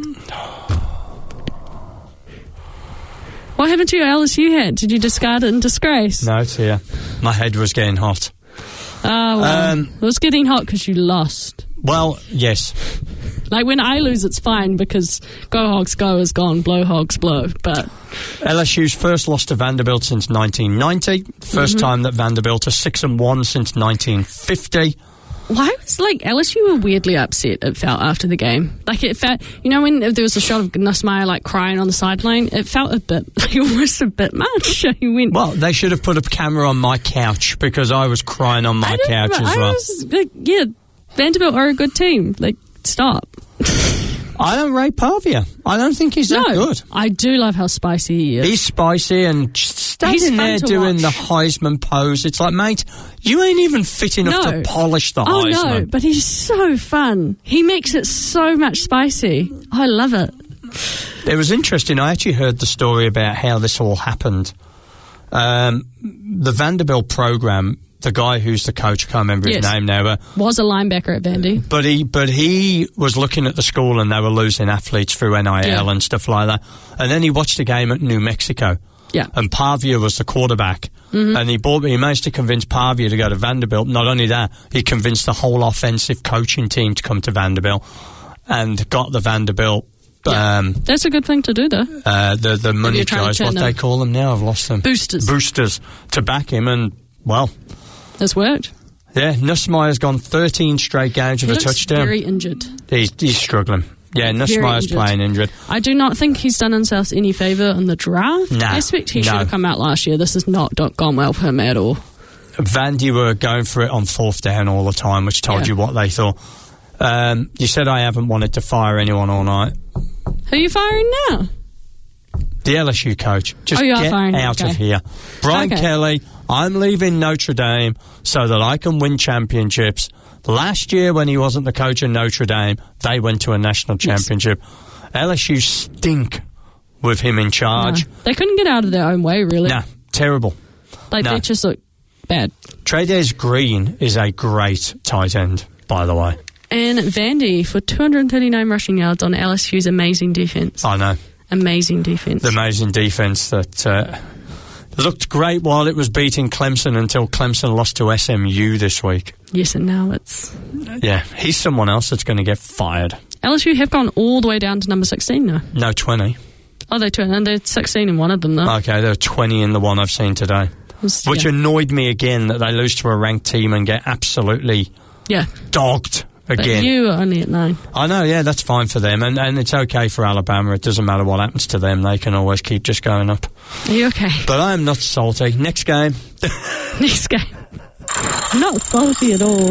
What happened to your LSU hat? Did you discard it in disgrace? No, it's here. My head was getting hot. Oh, well. It was getting hot because you lost. Well, yes. Like, when I lose, it's fine because Go Hogs Go is gone, blow Hogs blow. But LSU's first loss to Vanderbilt since 1990. First time that Vanderbilt are 6-1 since 1950. Why was LSU were weirdly upset, it felt, after the game. It felt, when there was a shot of Nussmeier crying on the sideline, it felt almost a bit much. He went, well, they should have put a camera on my couch because I was crying on my couch as well. Vanderbilt are a good team. Stop. I don't rate Pavia. I don't think he's that good. I do love how spicy he is. He's spicy and standing there doing the Heisman pose. It's like, mate, you ain't even fit enough to polish the Heisman. Oh, no, but he's so fun. He makes it so much spicy. I love it. It was interesting. I actually heard the story about how this all happened. The Vanderbilt program, the guy who's the coach, I can't remember his name now, but was a linebacker at Vandy. But he was looking at the school and they were losing athletes through NIL and stuff like that. And then he watched a game at New Mexico. Yeah. And Pavia was the quarterback. Mm-hmm. And he managed to convince Pavia to go to Vanderbilt. Not only that, he convinced the whole offensive coaching team to come to Vanderbilt and got the Vanderbilt. That's a good thing to do, though. The money guys, what they call them now, I've lost them. Boosters to back him, and well, it's worked. Yeah, Nussmeier's gone 13 straight games with a touchdown. Very injured. He's struggling. Yeah, Nussmeier's playing injured. I do not think he's done himself any favour in the draft aspect. He should have come out last year. This has not gone well for him at all. Vandy were going for it on fourth down all the time, which told you what they thought. You said I haven't wanted to fire anyone all night. Who are you firing now? The LSU coach. Just get out of here. Brian Kelly, I'm leaving Notre Dame so that I can win championships. Last year, when he wasn't the coach of Notre Dame, they went to a national championship. LSU stink with him in charge. No. They couldn't get out of their own way, really. Nah, terrible. They just look bad. Trey'Dez Green is a great tight end, by the way. And Vandy for 239 rushing yards on LSU's amazing defence. I know. Amazing defence. The amazing defence that looked great while it was beating Clemson until Clemson lost to SMU this week. Yes, and now it's... Yeah, he's someone else that's going to get fired. LSU have gone all the way down to number 16 now. No, 20. Oh, they're 20, and they're 16 in one of them, though. Okay, they're 20 in the one I've seen today. Which annoyed me again, that they lose to a ranked team and get absolutely dogged again. But you are only at 9. I know, yeah, that's fine for them. And it's okay for Alabama. It doesn't matter what happens to them. They can always keep just going up. Are you okay? But I am not salty. Next game. Next game. Not salty at all.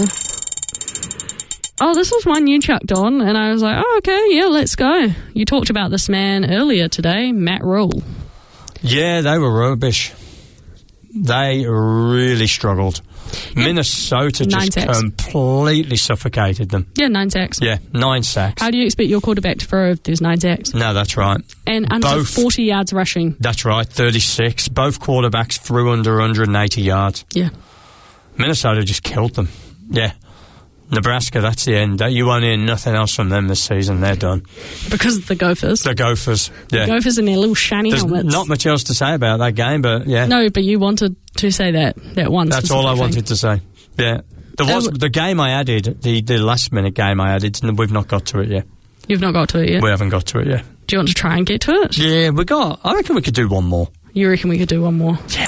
Oh, this was one you chucked on, and I was like, oh, okay, yeah, let's go. You talked about this man earlier today, Matt Rule. Yeah, they were rubbish. They really struggled. Yeah. Minnesota just completely suffocated them. Yeah, 9 sacks. Yeah, 9 sacks. How do you expect your quarterback to throw if there's 9 sacks? No, that's right. And under 40 yards rushing. That's right, 36. Both quarterbacks threw under 180 yards. Yeah. Minnesota just killed them. Yeah. Nebraska, that's the end. You won't hear nothing else from them this season. They're done. Because of the Gophers. The Gophers, yeah. The Gophers and their little shiny helmets. Not much else to say about that game, but yeah. No, but you wanted to say that one. That's all I wanted to say. Yeah. The game I added, the last minute game I added, we've not got to it yet. You've not got to it yet? We haven't got to it yet. Do you want to try and get to it? Yeah, I reckon we could do one more. You reckon we could do one more? Yeah.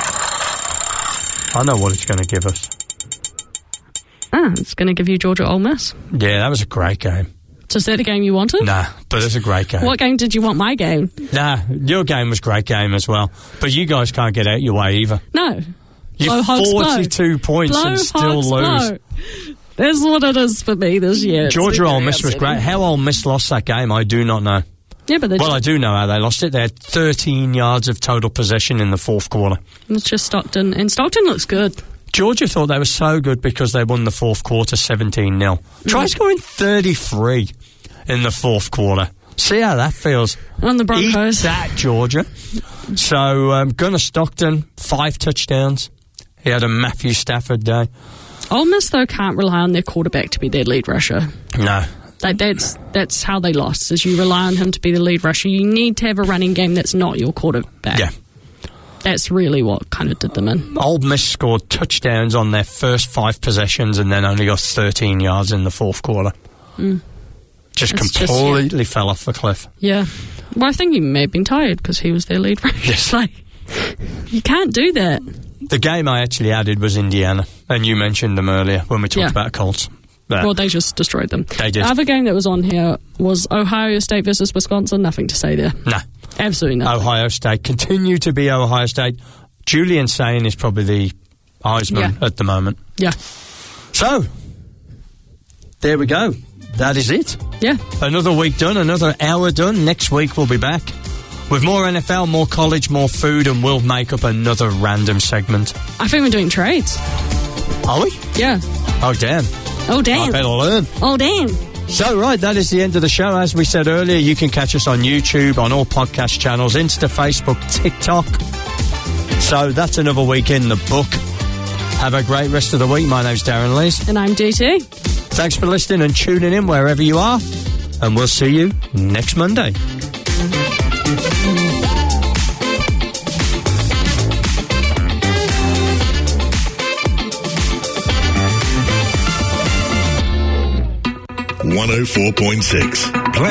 I know what it's going to give us. It's going to give you Georgia Ole Miss. Yeah, that was a great game. So is that the game you wanted? Nah, but it's a great game. What game did you want? My game? Nah, your game was a great game as well. But you guys can't get out your way either. No. You're 42 points and still lose. That's what it is for me this year. Georgia Ole Miss was great. How Ole Miss lost that game, I do not know. Yeah, but I do know how they lost it. They had 13 yards of total possession in the fourth quarter. It's just Stockton, and Stockton looks good. Georgia thought they were so good because they won the fourth quarter 17-0. Try scoring 33 in the fourth quarter. See how that feels. On the Broncos. Eat that, Georgia. So, Gunnar Stockton, 5 touchdowns. He had a Matthew Stafford day. Ole Miss, though, can't rely on their quarterback to be their lead rusher. No. That's how they lost, is you rely on him to be the lead rusher. You need to have a running game that's not your quarterback. Yeah. That's really what kind of did them in. Ole Miss scored touchdowns on their first 5 possessions and then only got 13 yards in the fourth quarter. Just completely fell off the cliff. Yeah. Well, I think he may have been tired because he was their lead rusher. Yes. You can't do that. The game I actually added was Indiana, and you mentioned them earlier when we talked about Colts. But Well, they just destroyed them. They did. The other game that was on here was Ohio State versus Wisconsin. Nothing to say there. No. Absolutely nothing. Ohio State continue to be Ohio State. Julian Sayin is probably the Heisman at the moment. Yeah. So, there we go. That is it. Yeah. Another week done, another hour done. Next week we'll be back with more NFL, more college, more food, and we'll make up another random segment. I think we're doing trades. Are we? Yeah. Oh, damn. Oh, I damn. better learn. Oh, damn. So, right, that is the end of the show. As we said earlier, you can catch us on YouTube, on all podcast channels, Insta, Facebook, TikTok. So, that's another week in the book. Have a great rest of the week. My name's Darren Lees. And I'm DT. Thanks for listening and tuning in wherever you are. And we'll see you next Monday. .6